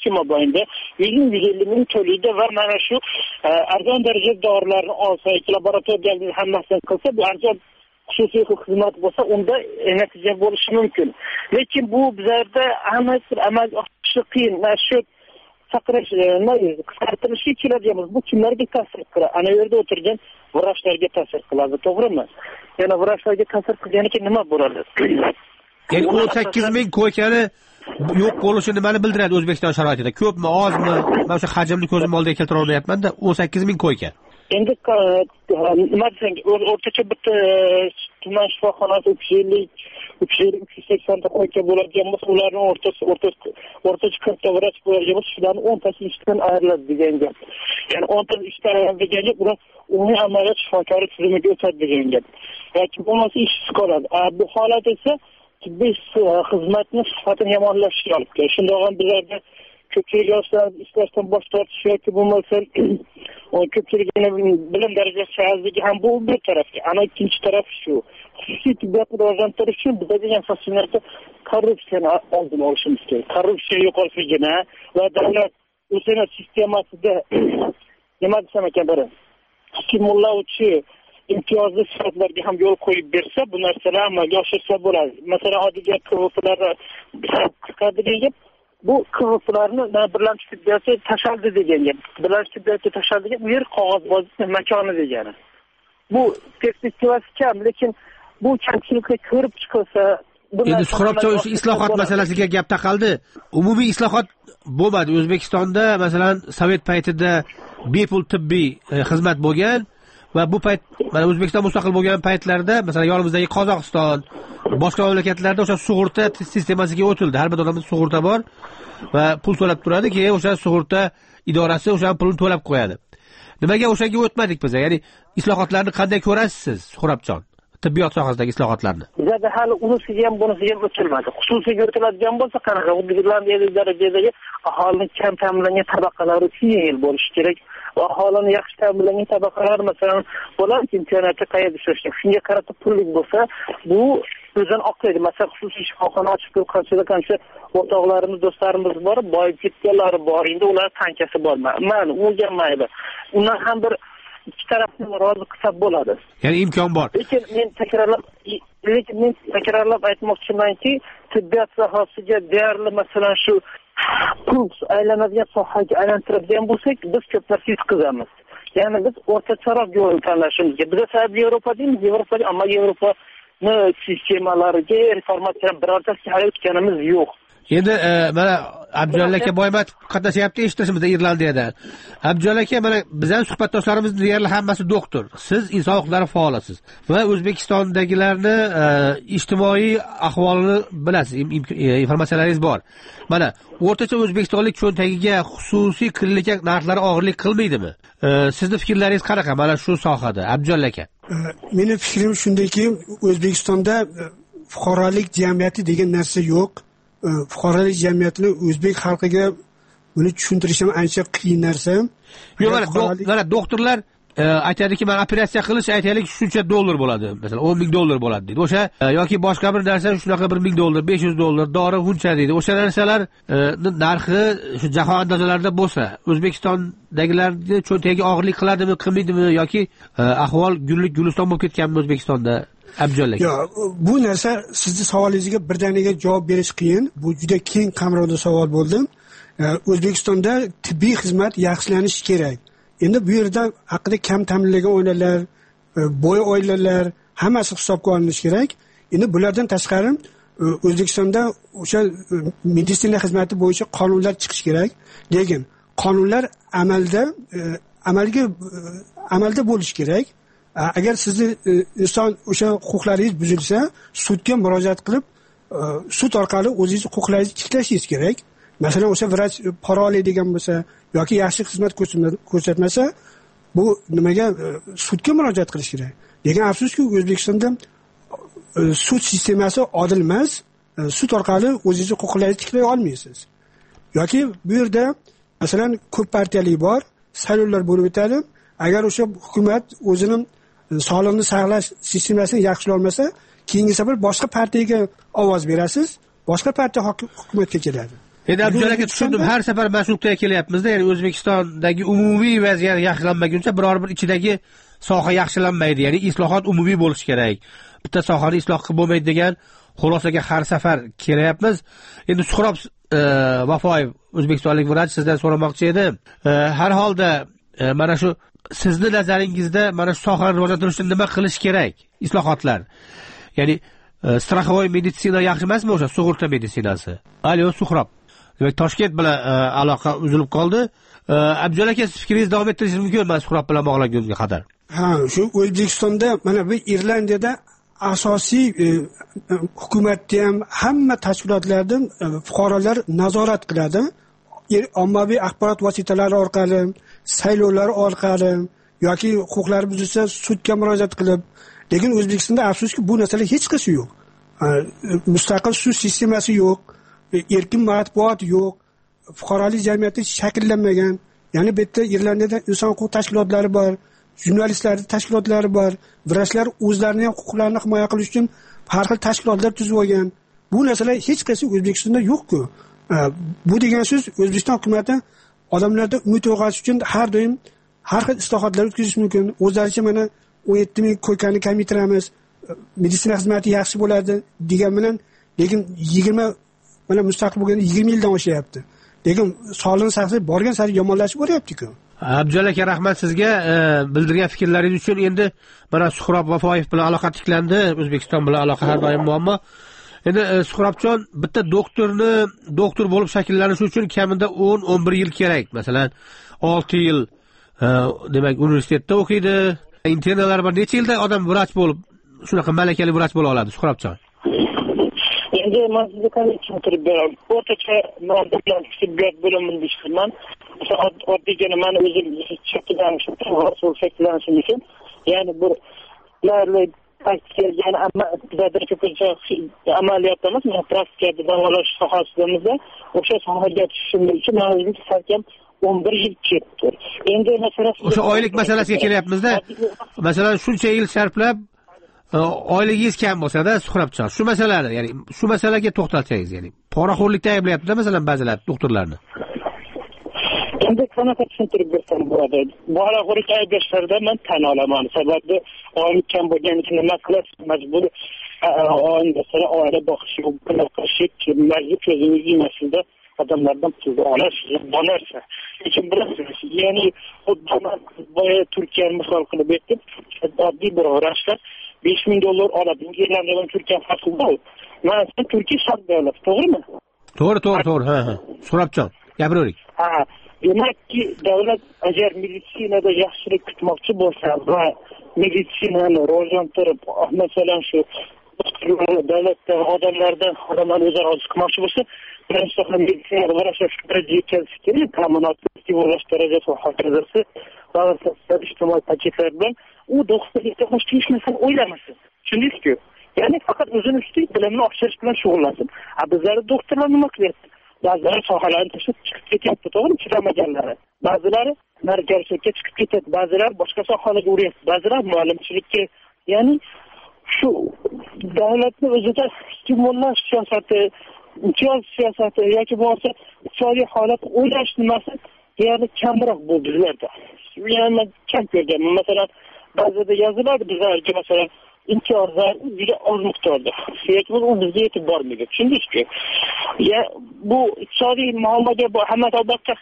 100-150 ming to'laydi va mana shu arzon darajada dorilarni olsa, laboratoriyalarni hammasini qilsa, bu arzon xususiy xizmat bo'lsa, unda natija bo'lishi mumkin. Lekin bu bizlarda amalga oshirish qiyin. Mana shu qisqartirishga keladiganmiz. Bu kimlarga ta'sir qiladi? Ana yerda o'tirgan vrachlarga ta'sir qiladi, to'g'rimi? Yana vrachlarga ta'sir qilganiga nima bo'ladi? Yani 18 ming ko'kani yo'q bo'lishi nimani bildiradi O'zbekiston sharoitida? Ko'pmi, ozmi? Men o'sha hajmni ko'zim oldiga keltira olmayapman-da, 18 ming ko'ka. Endi nima desang, o'rtacha bitta tuman shifoxonasi 380 ta qo'yga bo'ladigan bo'lsa, ularning o'rtacha 40 ta vrach bo'ladigan bo'lsa, shularning 10 tasi ishdan ayriladi degan gap. Ya'ni 10 ta ishdan ayriladi degan gap, ular umumiy amaliyot shifokori tizimiga o'tadi degan gap. Yoki bo'lmasa ishsiz qoladi. Bu holat esa tibbiy xizmatni sifatini yomonlashishiga olib keladi. Shundoq ham bizlarda ko'pchilik yoshlar ishlashdan bosh tortish yoki bo'lmasa ko'pchilikning bilim darajasi ozligi ham bu bir tarafga. Ana ikkinchi taraf shu. Xususiy tibbiyotni rivojlantirish uchun bizga asosiy narsa korrupsiyani oldini olishimiz kerak. Korrupsiya yo'qolishligini va davlat o'zini sistemasida nima desam ekan, bir stimullovchi imtiyozli sifatlarga ham yo'l qo'yib bersa, bu narsalar amalga oshirsa bo'ladi. Masalan, oddiy kvotlarni qisqartirib, bu qizillarni birlamchi tibbiyotga tashaldi degan gap. Birlamchi tibbiyotga tashaldi degan u yer qog'ozbozlik makoni degani. Bu perspektivasi kam, lekin bu kamchilikni ko'rib chiqilsa, endi Suhrobjon o'sha islohot masalasiga gap taqaldi. Umumiy islohot bo'lmadi. O'zbekistonda masalan Sovet paytida bepul tibbiy xizmat bo'lgan va bu payt mana O'zbekiston mustaqil bo'lgan paytlarda masalan yonimizdagi Qozog'iston, boshqa mamlakatlarda o'sha sug'urta sistemasiga o'tildi. Har bir odamda sug'urta bor va pul to'lab turadi, keyin o'sha sug'urta idorasi o'sha pulni to'lab qo'yadi. Nimaga o'shanga o'tmadik biz? Ya'ni islohotlarni qanday ko'rasiz siz, Suhrobjon? Tibbiyot sohasidagi islohotlarni. Bizda hali unisiga ham bunisiga ham o'tilmadi. Xususiyga o'tiladigan bo'lsa, qanaqa Irlandiyadagi darajadagi aholining kam ta'minlangan tabaqalari yengil bo'lishi kerak. Va aholining yaxshi ta'minlangan tabaqalar masalan bo'ladi, imkoniyati qayerda ishlashgan. Shunga qarata pullik bo'lsa, bu o'zini oqlaydi. Masalan, xususiy shifoxona ochib qancha o'rtoqlarimiz, do'stlarimiz bor, boyib ketganlari bor. Endi ular qancasi bor. Mana o'lgan mayli. Undan ham bir ikki tarafni rozi qilsa bo'ladi. Ya'ni imkon bor. Lekin men takrorlab aytmoqchimanki, tibbiyot sohasiga deyarli masalan shu pul aylanadigan sohaga aylantiradigan bo'lsak, biz ko'p narsa yutqizamiz. Ya'ni biz o'rtacharoq yo'lni tanlashimiz kerak. Biz esa Yevropa deymiz, ammo Yevropani sistemalariga reformatsiyadan birortasiga hali o'tganimiz yo'q. Endi mana Abdulla aka Boymat qatnashyapti eshitishimizda Irlandiyadan. Abdulla aka, mana bizning suhbatdoshlarimizning deyarli hammasi doktor. Siz inson huquqlari faolisiz va O'zbekistondagilarni ijtimoiy ahvolini bilasiz, informatsiyalaringiz bor. Mana o'rtacha o'zbekistonlik cho'ntagiga xususiy klinika narxlari og'irlik qilmaydimi? Sizning fikrlaringiz qanaqa mana shu sohada, Abdulla aka? Mening fikrim shundayki, O'zbekistonda fuqarolik jamiyati degan narsa yo'q. Fuqarolik jamiyatini o'zbek xalqiga buni tushuntirishim ancha qiyin narsa. Yo'q, mana doktorlar aytadiki, men operatsiya qilish aytaylik shuncha dollar bo'ladi. Masalan, 10 ming dollar bo'ladi deydi. O'sha yoki boshqa bir narsa shunaqa 1 ming dollar, 500 dollar, dori buncha deydi. O'sha narsalar narxi shu jahon andozalarida bo'lsa, O'zbekistondagilarning cho'ntagiga og'irlik qiladimi, qilmaydimi yoki ahvol gullik guliston bo'lib ketganmi O'zbekistonda? Abdulla aka. Yo'q, bu narsa sizning savolingizga birdaniga javob berish qiyin. Bu juda keng qamrovli savol bo'ldi. O'zbekistonda tibbiy xizmat yaxshilanishi kerak. Endi bu yerda haqida kam ta'minlangan oilalar, bo'y oilalar hammasi hisobga olinishi kerak. Endi bulardan tashqari O'zbekistonda o'sha meditsina xizmati bo'yicha qonunlar chiqish kerak. Lekin qonunlar amalda bo'lishi kerak. Agar sizni inson o'sha huquqlaringiz buzilsa, sudga murojaat qilib, sud orqali o'zingiz huquqlaringizni tiklashingiz kerak. Masalan, o'sha vrach pora oladigan bo'lsa yoki yaxshi xizmat ko'rsatmasa, bu nimaga sudga murojaat qilish kerak. Lekin afsuski, O'zbekistonda sud sistemasi odil emas. Sud orqali o'zingizni huquqlaringizni tiklay olmaysiz. Yoki bu yerda masalan ko'p partiyali bor, saylovlar bo'lib o'tadi. Agar o'sha hukumat o'zining sog'liqni saqlash sistemasini yaxshilay olmasa, keyingi safar boshqa partiyaga ovoz berasiz, boshqa partiya hukumatga keladi. Endi Abdulla aka, tushundim. Har safar mana shu nuqtaga kelyapmiz-da, ya'ni O'zbekistondagi umumiy vaziyat yaxshilanmaguncha biror bir ichidagi soha yaxshilanmaydi. Ya'ni islohot umumiy bo'lishi kerak. Bitta sohani isloh qilib bo'lmaydi degan xulosaga har safar kelyapmiz. Endi Suhrob Vafoyev, o'zbekistonlik vrach, sizdan so'ramoqchi edim. Har holda mana shu sizni nazaringizda mana shu sohani rivojlantirish uchun nima qilish kerak? Islohotlar. Ya'ni straxovoy meditsina yaxshi emasmi o'sha sug'urta meditsinasi? Alo, Suhrob. Demak, Toshkent bilan aloqa uzilib qoldi. Abdulla aka, siz fikringizni davom ettirishingiz mumkin mana Suhrob bilan bog'langunga qadar. Ha, shu O'zbekistonda mana bu Irlandiyada asosiy hukumatda ham hamma tashkilotlardan fuqarolar nazorat qiladi. Ommaviy axborot vositalari orqali, saylovlar orqali yoki huquqlari buzilsa sudga murojaat qilib. Lekin O'zbekistonda afsuski bu narsalar hech qaysi yo'q. Mustaqil sud sistemasi yo'q, erkin matbuot yo'q, fuqarolik jamiyati shakllanmagan. Ya'ni bu yerda Irlandiyada inson huquq tashkilotlari bor, jurnalistlar tashkilotlari bor, vrachlar o'zlarining huquqlarini himoya qilish uchun har xil tashkilotlar tuzib olgan. Bu narsalar hech qaysi O'zbekistonda yo'q-ku. Bu degan so'z O'zbekiston hukumati odamlarda umid uyg'otish uchun har doim har xil islohotlar o'tkazish mumkin. O'zlaricha mana 17 ming ko'kani kamaytiramiz, meditsina xizmati yaxshi bo'ladi degan bilan, lekin mana mustaqil bo'lganda 20 yildan oshyapti. Lekin sog'liqni saqlash borgan sari yomonlashib boryapti-ku. Abdulla aka, rahmat sizga bildirgan fikrlaringiz uchun. Endi mana Suhrob Vafoyev bilan aloqa tiklandi. O'zbekiston bilan aloqa har doim muammo. Endi Suhrobjon, bitta doktor bo'lib shakllanish uchun kamida 10-11 yil kerak. Masalan, 6 yil demak universitetda o'qiydi. Internalar bir necha yilda odam vrach bo'lib, shunaqa malakali vrach bo'la oladi, Suhrobjon? Endi men sizga qanday tushuntirib beraman. O'rtacha men tibbiyot bo'limida ishlayman. Oddiygina men o'zim shakllanishim uchun, ya'ni bu praktika, ya'ni amaliyotda emas, men praktikada davolash sohasidamizda o'sha sohaga tushishim uchun men o'zim salkam 11 yil ketdi. Endi masalan o'sha oylik masalasiga kelyapmizda. Masalan, shuncha yil sarflab oyligingiz kam bo'lsa-da, Suhrobjon, shu masalani, ya'ni shu masalaga to'xtalsangiz, ya'ni poraxo'rlikda ayblayapti-da masalan ba'zilar doktorlarni. Endi qanaqa tushuntirib bersam bo'ladi? Poraxo'rlik ayblashlaridan men tan olaman. Sababi oylik kam bo'lganiga nima qilasiz? Majbur oila boqish, majbur o'zingiz yemasizda odamlardan pul olish, bu narsa. Lekin bilasiz, ya'ni boya Turkiya misol qilib aytdim, oddiy bir vrachlar $5000 oladi. Irlandiya bilan Turkiya farqi bor. Mana Turkiya sharq davlat, to'g'rimi? To'g'ri, ha. Suhrobjon, gapiravering. Demakki, davlat agar meditsinada yaxshilik kutmoqchi bo'lsa va meditsinani rivojlantirib, masalan shu davlatda odamlardan o'zaro qilmoqchi bo'lsa, birinchi soha meditsina vrachlar darajaga yetkazish kerak. Ta'minotni rivojlantirish darajasi va hokazosi va ijtimoiy paketlar bilan u doktorlikda boshqa hech narsani o'ylamasin. Tushundingizku? Ya'ni faqat o'zini ustida bilimni oshirish bilan shug'ullansin. Bizlar doktorlar nima qilyapti? Ba'zilari sohalarni tashlab chiqib ketyapti, to'g'rimi? Chidamaganlari. Ba'zilari nargarchilikka chiqib ketadi, ba'zilar boshqa sohalarga o'ryapti, ba'zilar muallimchilikka. Ya'ni shu davlatni o'zida stimullash siyosati, imtiyoz siyosati yoki bo'lmasa iqtisodiy holat o'ylash nimasi deyarli kamroq bu bizlarda. Ya'ni kam ko'rganman. Masalan, ba'zida yoziladi bizlarga masalan imtiyozlar juda oz miqdorda. Lekin u bizga yetib bormaydi. Tushundingizku? Ya bu iqtisodiy muammoga hamma albatta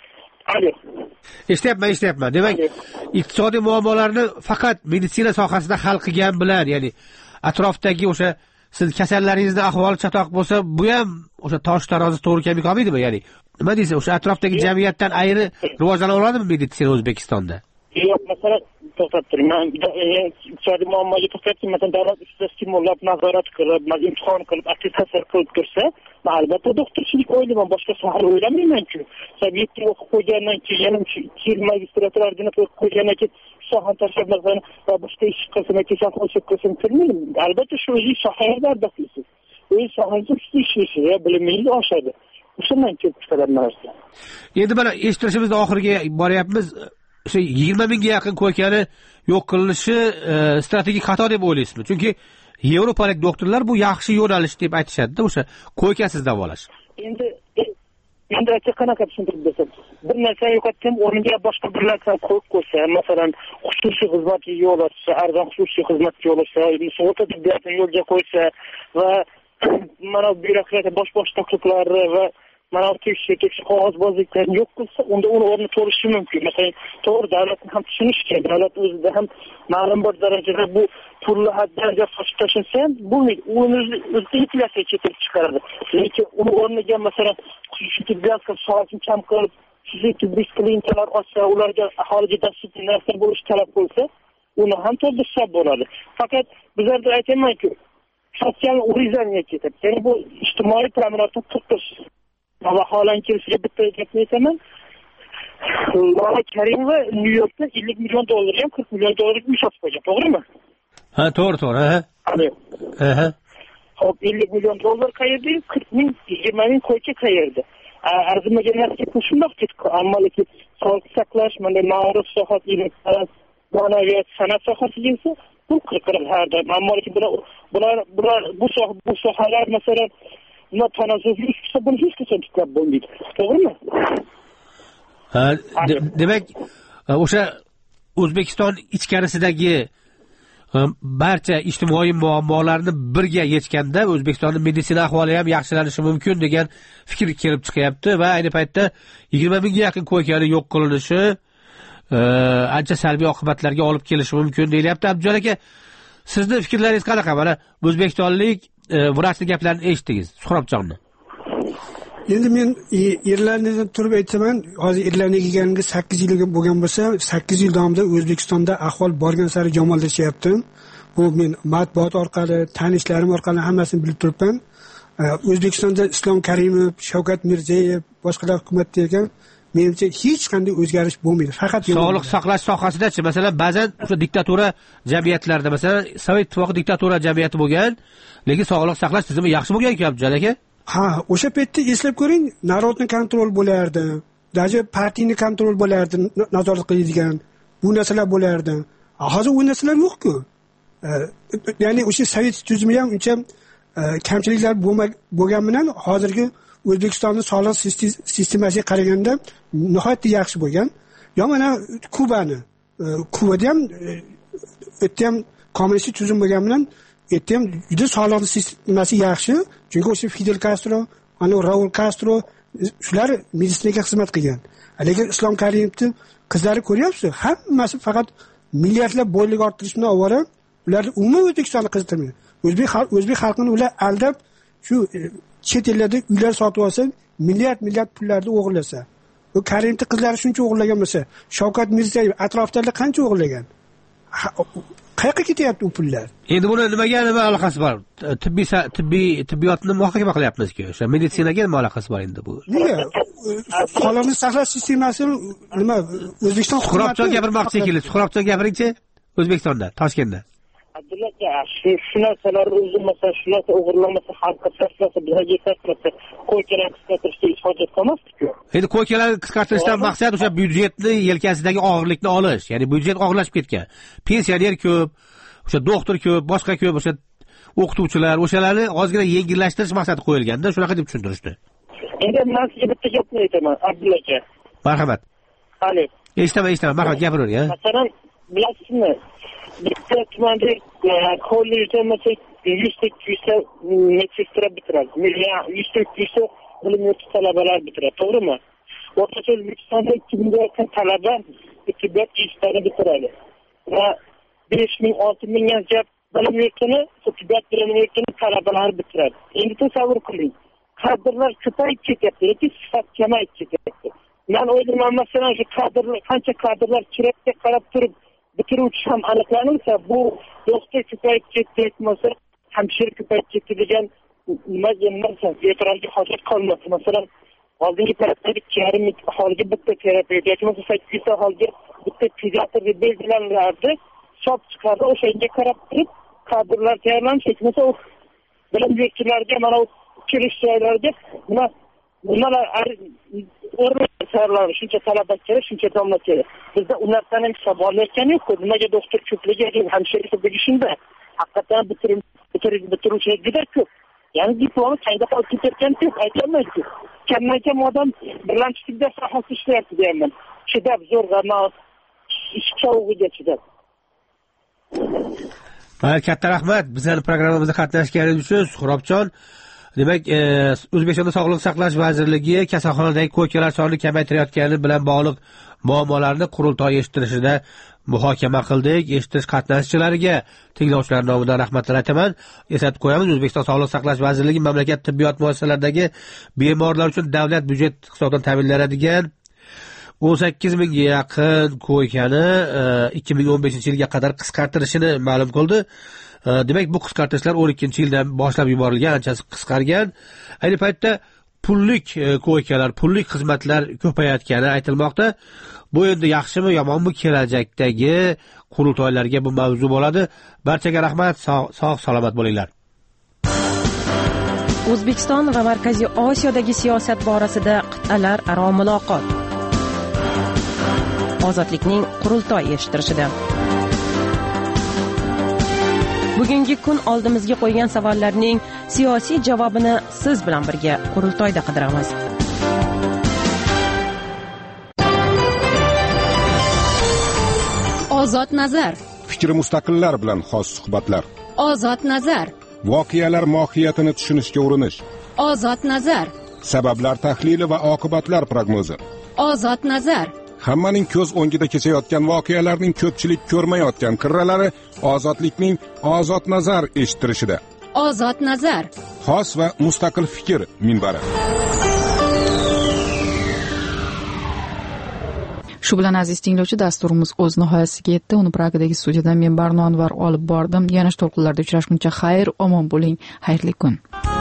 Eshityapman. Demak, iqtisodiy muammolarni faqat meditsina sohasida hal qilgan bilan, ya'ni atrofdagi o'sha siz kasallaringizning ahvoli chatoq bo'lsa, bu ham o'sha tosh tarozi to'g'ri kelmay qolmaydimi? Ya'ni nima deysiz, o'sha atrofdagi jamiyatdan ayri rivojlana oladimi meditsina O'zbekistonda? Yo'q, masalan, to'xtab turing. Men iqtisodiy muammoga to'xtalib, masalan, davlat ustida stimullab, nazorat qilib, imtihon qilib, attestatsiya qilib tursa, albatta doktorchilik o'ylayman, boshqa sohani o'ylamayman-ku. Sabab 7 yil o'qib qo'ygandan keyin, 2 yil magistratura ordinat o'qib qo'ygandan keyin sohani tashlab va boshqa ish qilsam, kesam, o'sib qilsam kirmayman. Albatta shu o'zingiz sohalarda albattasiz. O'z sohangiz ustida ishlaysiz, bilimingiz oshadi. O'shandan kelib chiqadi narsa. Endi mana eshittirishimizning oxiriga boryapmiz. O'sha 20 mingga yaqin ko'ykani yo'q qilinishi strategik xato deb o'ylaysizmi? Chunki yevropalik doktorlar bu yaxshi yo'nalish deb aytishadi-da, o'sha ko'ykasiz davolash. Endi qanaqa tushuntirib bersam, bir narsa yo'qotgan o'rniga boshqa bir narsa qo'yib qo'ysa, masalan, xususiy xizmatga yo'l ochsa, arzon xususiy xizmatga yo'l ochsa, o'rta tibbiyotni yo'lga qo'ysa va mana byurokratiya bosh taqliqlari va mana tekshirish qog'ozbozliklarni yo'q qilsa, unda uni o'rni to'lishi mumkin. Masalan, to'g'ri davlatni ham tushunish kerak. Davlat o'zida ham ma'lum bir darajada bu pulni haddan-ziyod sochib tashlasa ham bo'lmaydi. O'zida inflyatsiya keltirib chiqaradi. Lekin uni o'rniga masalan xususiy tibbiyot sohasini kam qilib, xususiy tibbiy klinikalar ochsa, ularga aholiga dasturlar bo'lish talab qilsa, uni ham to'ldirsa bo'ladi. Faqat bizlarda aytamanki, sotsial urizmga ketadi. Ya'ni bu ijtimoiy ta'minotni to'xtatish. Vaholanki sizga bitta gapni aytaman. Lola Karimova Nyu-Yorkda $50 million ham $40 million uy sotib qo'ygan, to'g'rimi? Ha, to'g'ri, ha. Hop, $50 million qayerda? 20 ming qo'ycha qayerda? Arzimagan narsa shundoq ketdi. Ammo lekin sog'liqni saqlash, mana ma'ruf sohasi, ma'naviyat, san'at sohasiga esa bu qirqirib har doim. Ammo lekin bular bu sohalar masalan nima tanazzulga chiqsa, buni hech qachon tiklab bo'lmaydi. To'g'rimi? Demak, o'sha O'zbekiston ichkarisidagi barcha ijtimoiy muammolarni birga yechganda O'zbekistonning meditsina ahvoli ham yaxshilanishi mumkin degan fikr kelib chiqyapti va ayni paytda 20 mingga yaqin ko'ykani yo'q qilinishi ancha salbiy oqibatlarga olib kelishi mumkin deyilyapti. Abdujon aka, sizni fikrlaringiz qanaqa? Mana o'zbekistonlik vrachning gaplarini eshitdingiz, Suhrobjonni. Endi men Irlandiyadan turib aytaman, hozir Irlandiyaga kelganimga 8 yil bo'lgan bo'lsa, 8 yil davomida O'zbekistonda ahvol borgan sari yomonlashyapti. Bu men matbuot orqali, tanishlarim orqali hammasini bilib turibman. O'zbekistonda Islom Karimov, Shavkat Mirziyoyev, boshqalar hukumatda ekan, menimcha hech qanday o'zgarish bo'lmaydi. Faqat sog'liq saqlash sohasida-chi, masalan, ba'zan o'sha diktatura jamiyatlarida, masalan, Sovet ittifoqi diktatura jamiyati bo'lgan, lekin sog'liq saqlash tizimi yaxshi bo'lgan-ku, Abdujon aka. Ha, o'sha paytda eslab ko'ring, narodni kontrol bo'lardi, даже partiyni kontrol bo'lardi, nazorat qiladigan bu narsalar bo'lardi. Hozir u narsalar yo'q-ku. Ya'ni o'sha sovet tuzumi ham uncha kamchiliklar bo'lgan bilan hozirgi O'zbekistonning sog'liq sistemasiga qaraganda nihoyatda yaxshi bo'lgan. Yo mana Kubada ham o'tda ham kommunistik tuzum bo'lgan bilan o'tda ham juda sog'liq sistemasi yaxshi. Chunki o'sha Fidel Castro, ana Raul Castro shular meditsinaga xizmat qilgan. Lekin Islom Karimovning qizlari ko'ryapsiz, hammasi faqat milliardlab boylik orttirish bilan ovora, ular umuman O'zbekistonni qiziqtirmaydi. O'zbek xalqini ular aldab, shu chet ellarda uylar sotib olsa, milliard pullarni o'g'irlasa. Bu Karimovning qizlari shuncha o'g'irlagan bo'lsa, Shavkat Mirziyoyev atrofdagilar qancha o'g'irlagan? Qayerga ketyapti u pullar? Endi buni nima aloqasi bor? Tibbiyotni muhokama qilyapmiz-ku. O'sha meditsinaga nima aloqasi bor endi bu? Nega? Sog'liqni saqlash sistemasi nima? O'zbekiston Suhrobjon gapirmoqchi shekilli. Suhrobjon gapiringchi, O'zbekistonda, Toshkentda. Abdulla aka, shu narsalar o'zimasa, shu narsa o'g'irlanmasa, xalqqa sarflasa, bizga sarflasa, ko'ykalarni qisqartirishga hech hojat qolmasdi-ku. Endi ko'ykalarni qisqartirishdan maqsad o'sha byudjetni yelkasidagi og'irlikni olish, ya'ni byudjet og'irlashib ketgan. Pensioner ko'p, o'sha doktor ko'p, boshqa ko'p, o'sha o'qituvchilar, o'shalarni ozgina yengillashtirish maqsadi qo'yilganda, shunaqa deb tushuntirishdi. Endi men sizga bitta gapni aytaman, Abdulla aka. Marhamat. Hali. Eshitaman, marhamat gapiravering. Masalan, bilasizmi? Bitta tumanda kollejda mesela 100-200 meditsina bitiradi. 100-200 bilim yurti talabalar bitiradi, to'g'rimi? O'rtacha O'zbekistonda 2000 ga yaqin talaba tibbiyot institutini bitiradi. Va 5000-6000 gacha bilim yurtini, tibbiyot bilim yurtini talabalar bitiradi. Endi tasavvur qiling. Kadrlar ko'payib ketyapti, lekin sifat kamayib ketyapti. Men o'ylayman, masalan, shu kadrlar, qancha kadrlar kerakga qarab turib bitiruvchi ham aniqlansa, bu doktor ko'payib ketdi, masalan, hamshira ko'payib ketdi degan narsa e'tirofga hojat qolmadi. Masalan, hozirgi paytda 2,5 million aholiga bitta terapevt yoki 800 ta aholiga bitta pediatr deb belgilanardi. Hisob chiqardi, o'shanga qarab turib kadrlar tayyorlanishi, masalan, bilim yurtlarga mana kirish joylarga nimalar o'rnatiladi, shuncha talaba kerak, shuncha domla kerak. Bizda u narsani ham hisob olayotgani yo'q-ku. Nimaga doktor ko'pligi, hamshira ko'pligi shunda. Haqiqatan bitiruvchilar juda ko'p. Ya'ni diplomni qayda qolib ketayotgani yo'q, aytolmaysiz. Kamdan-kam odam birlamchilikda sohasida ishlayapti deyman. Chidab, zo'rg'a, shovug'iga chidab. Katta rahmat bizning programmamizda qatnashganingiz uchun, Suhrobjon. Demak, O'zbekistonda Sog'liqni saqlash vazirligi kasalxonadagi ko'ykalar sonini kamaytirayotgani bilan bog'liq muammolarni qurultoy eshittirishida muhokama qildik. Eshitish qatnashchilariga tinglovchilar nomidan rahmatlar aytaman. Eslatib qo'yamiz, O'zbekiston Sog'liqni saqlash vazirligi mamlakat tibbiyot muassasalaridagi bemorlar uchun davlat byudjet hisobidan ta'minlanadigan 18 mingga yaqin ko'ykani 2015-yilga qadar qisqartirishini ma'lum qildi. Demak, bu qisqartirishlar 12-yildan boshlab yuborilgan, anchasi qisqargan. Ayni paytda pullik ko'ykalar, pullik xizmatlar ko'payayotgani aytilmoqda. Bu endi yaxshimi, yomonmi kelajakdagi qurultoylarga bu mavzu bo'ladi. Barchaga rahmat, sog' salomat bo'linglar. O'zbekiston va Markaziy Osiyodagi siyosat borasida qit'alararo muloqot. Ozodlikning qurultoy eshittirishida. Bugungi kun oldimizga qo'ygan savollarning siyosiy javobini siz bilan birga qurultoyda qidiramiz. Ozod nazar, fikri mustaqillar bilan xos suhbatlar. Ozod nazar. Voqealar mohiyatini tushunishga urinish. Ozod nazar. Sabablar tahlili va oqibatlar prognozi. Ozod nazar. Hammaning ko'z o'ngida kechayotgan voqealarning ko'pchilik ko'rmayotgan qirralari ozodlikning ozod nazar eshittirishida. Ozod nazar. Xos va mustaqil fikr minbari. Shu bilan aziz tinglovchi, dasturimiz o'z nihoyasiga yetdi. Uni Pragadagi studiyadan men Barno Anvar olib bordim. Yana to'lqinlarda uchrashguncha xayr, omon bo'ling, xayrli kun.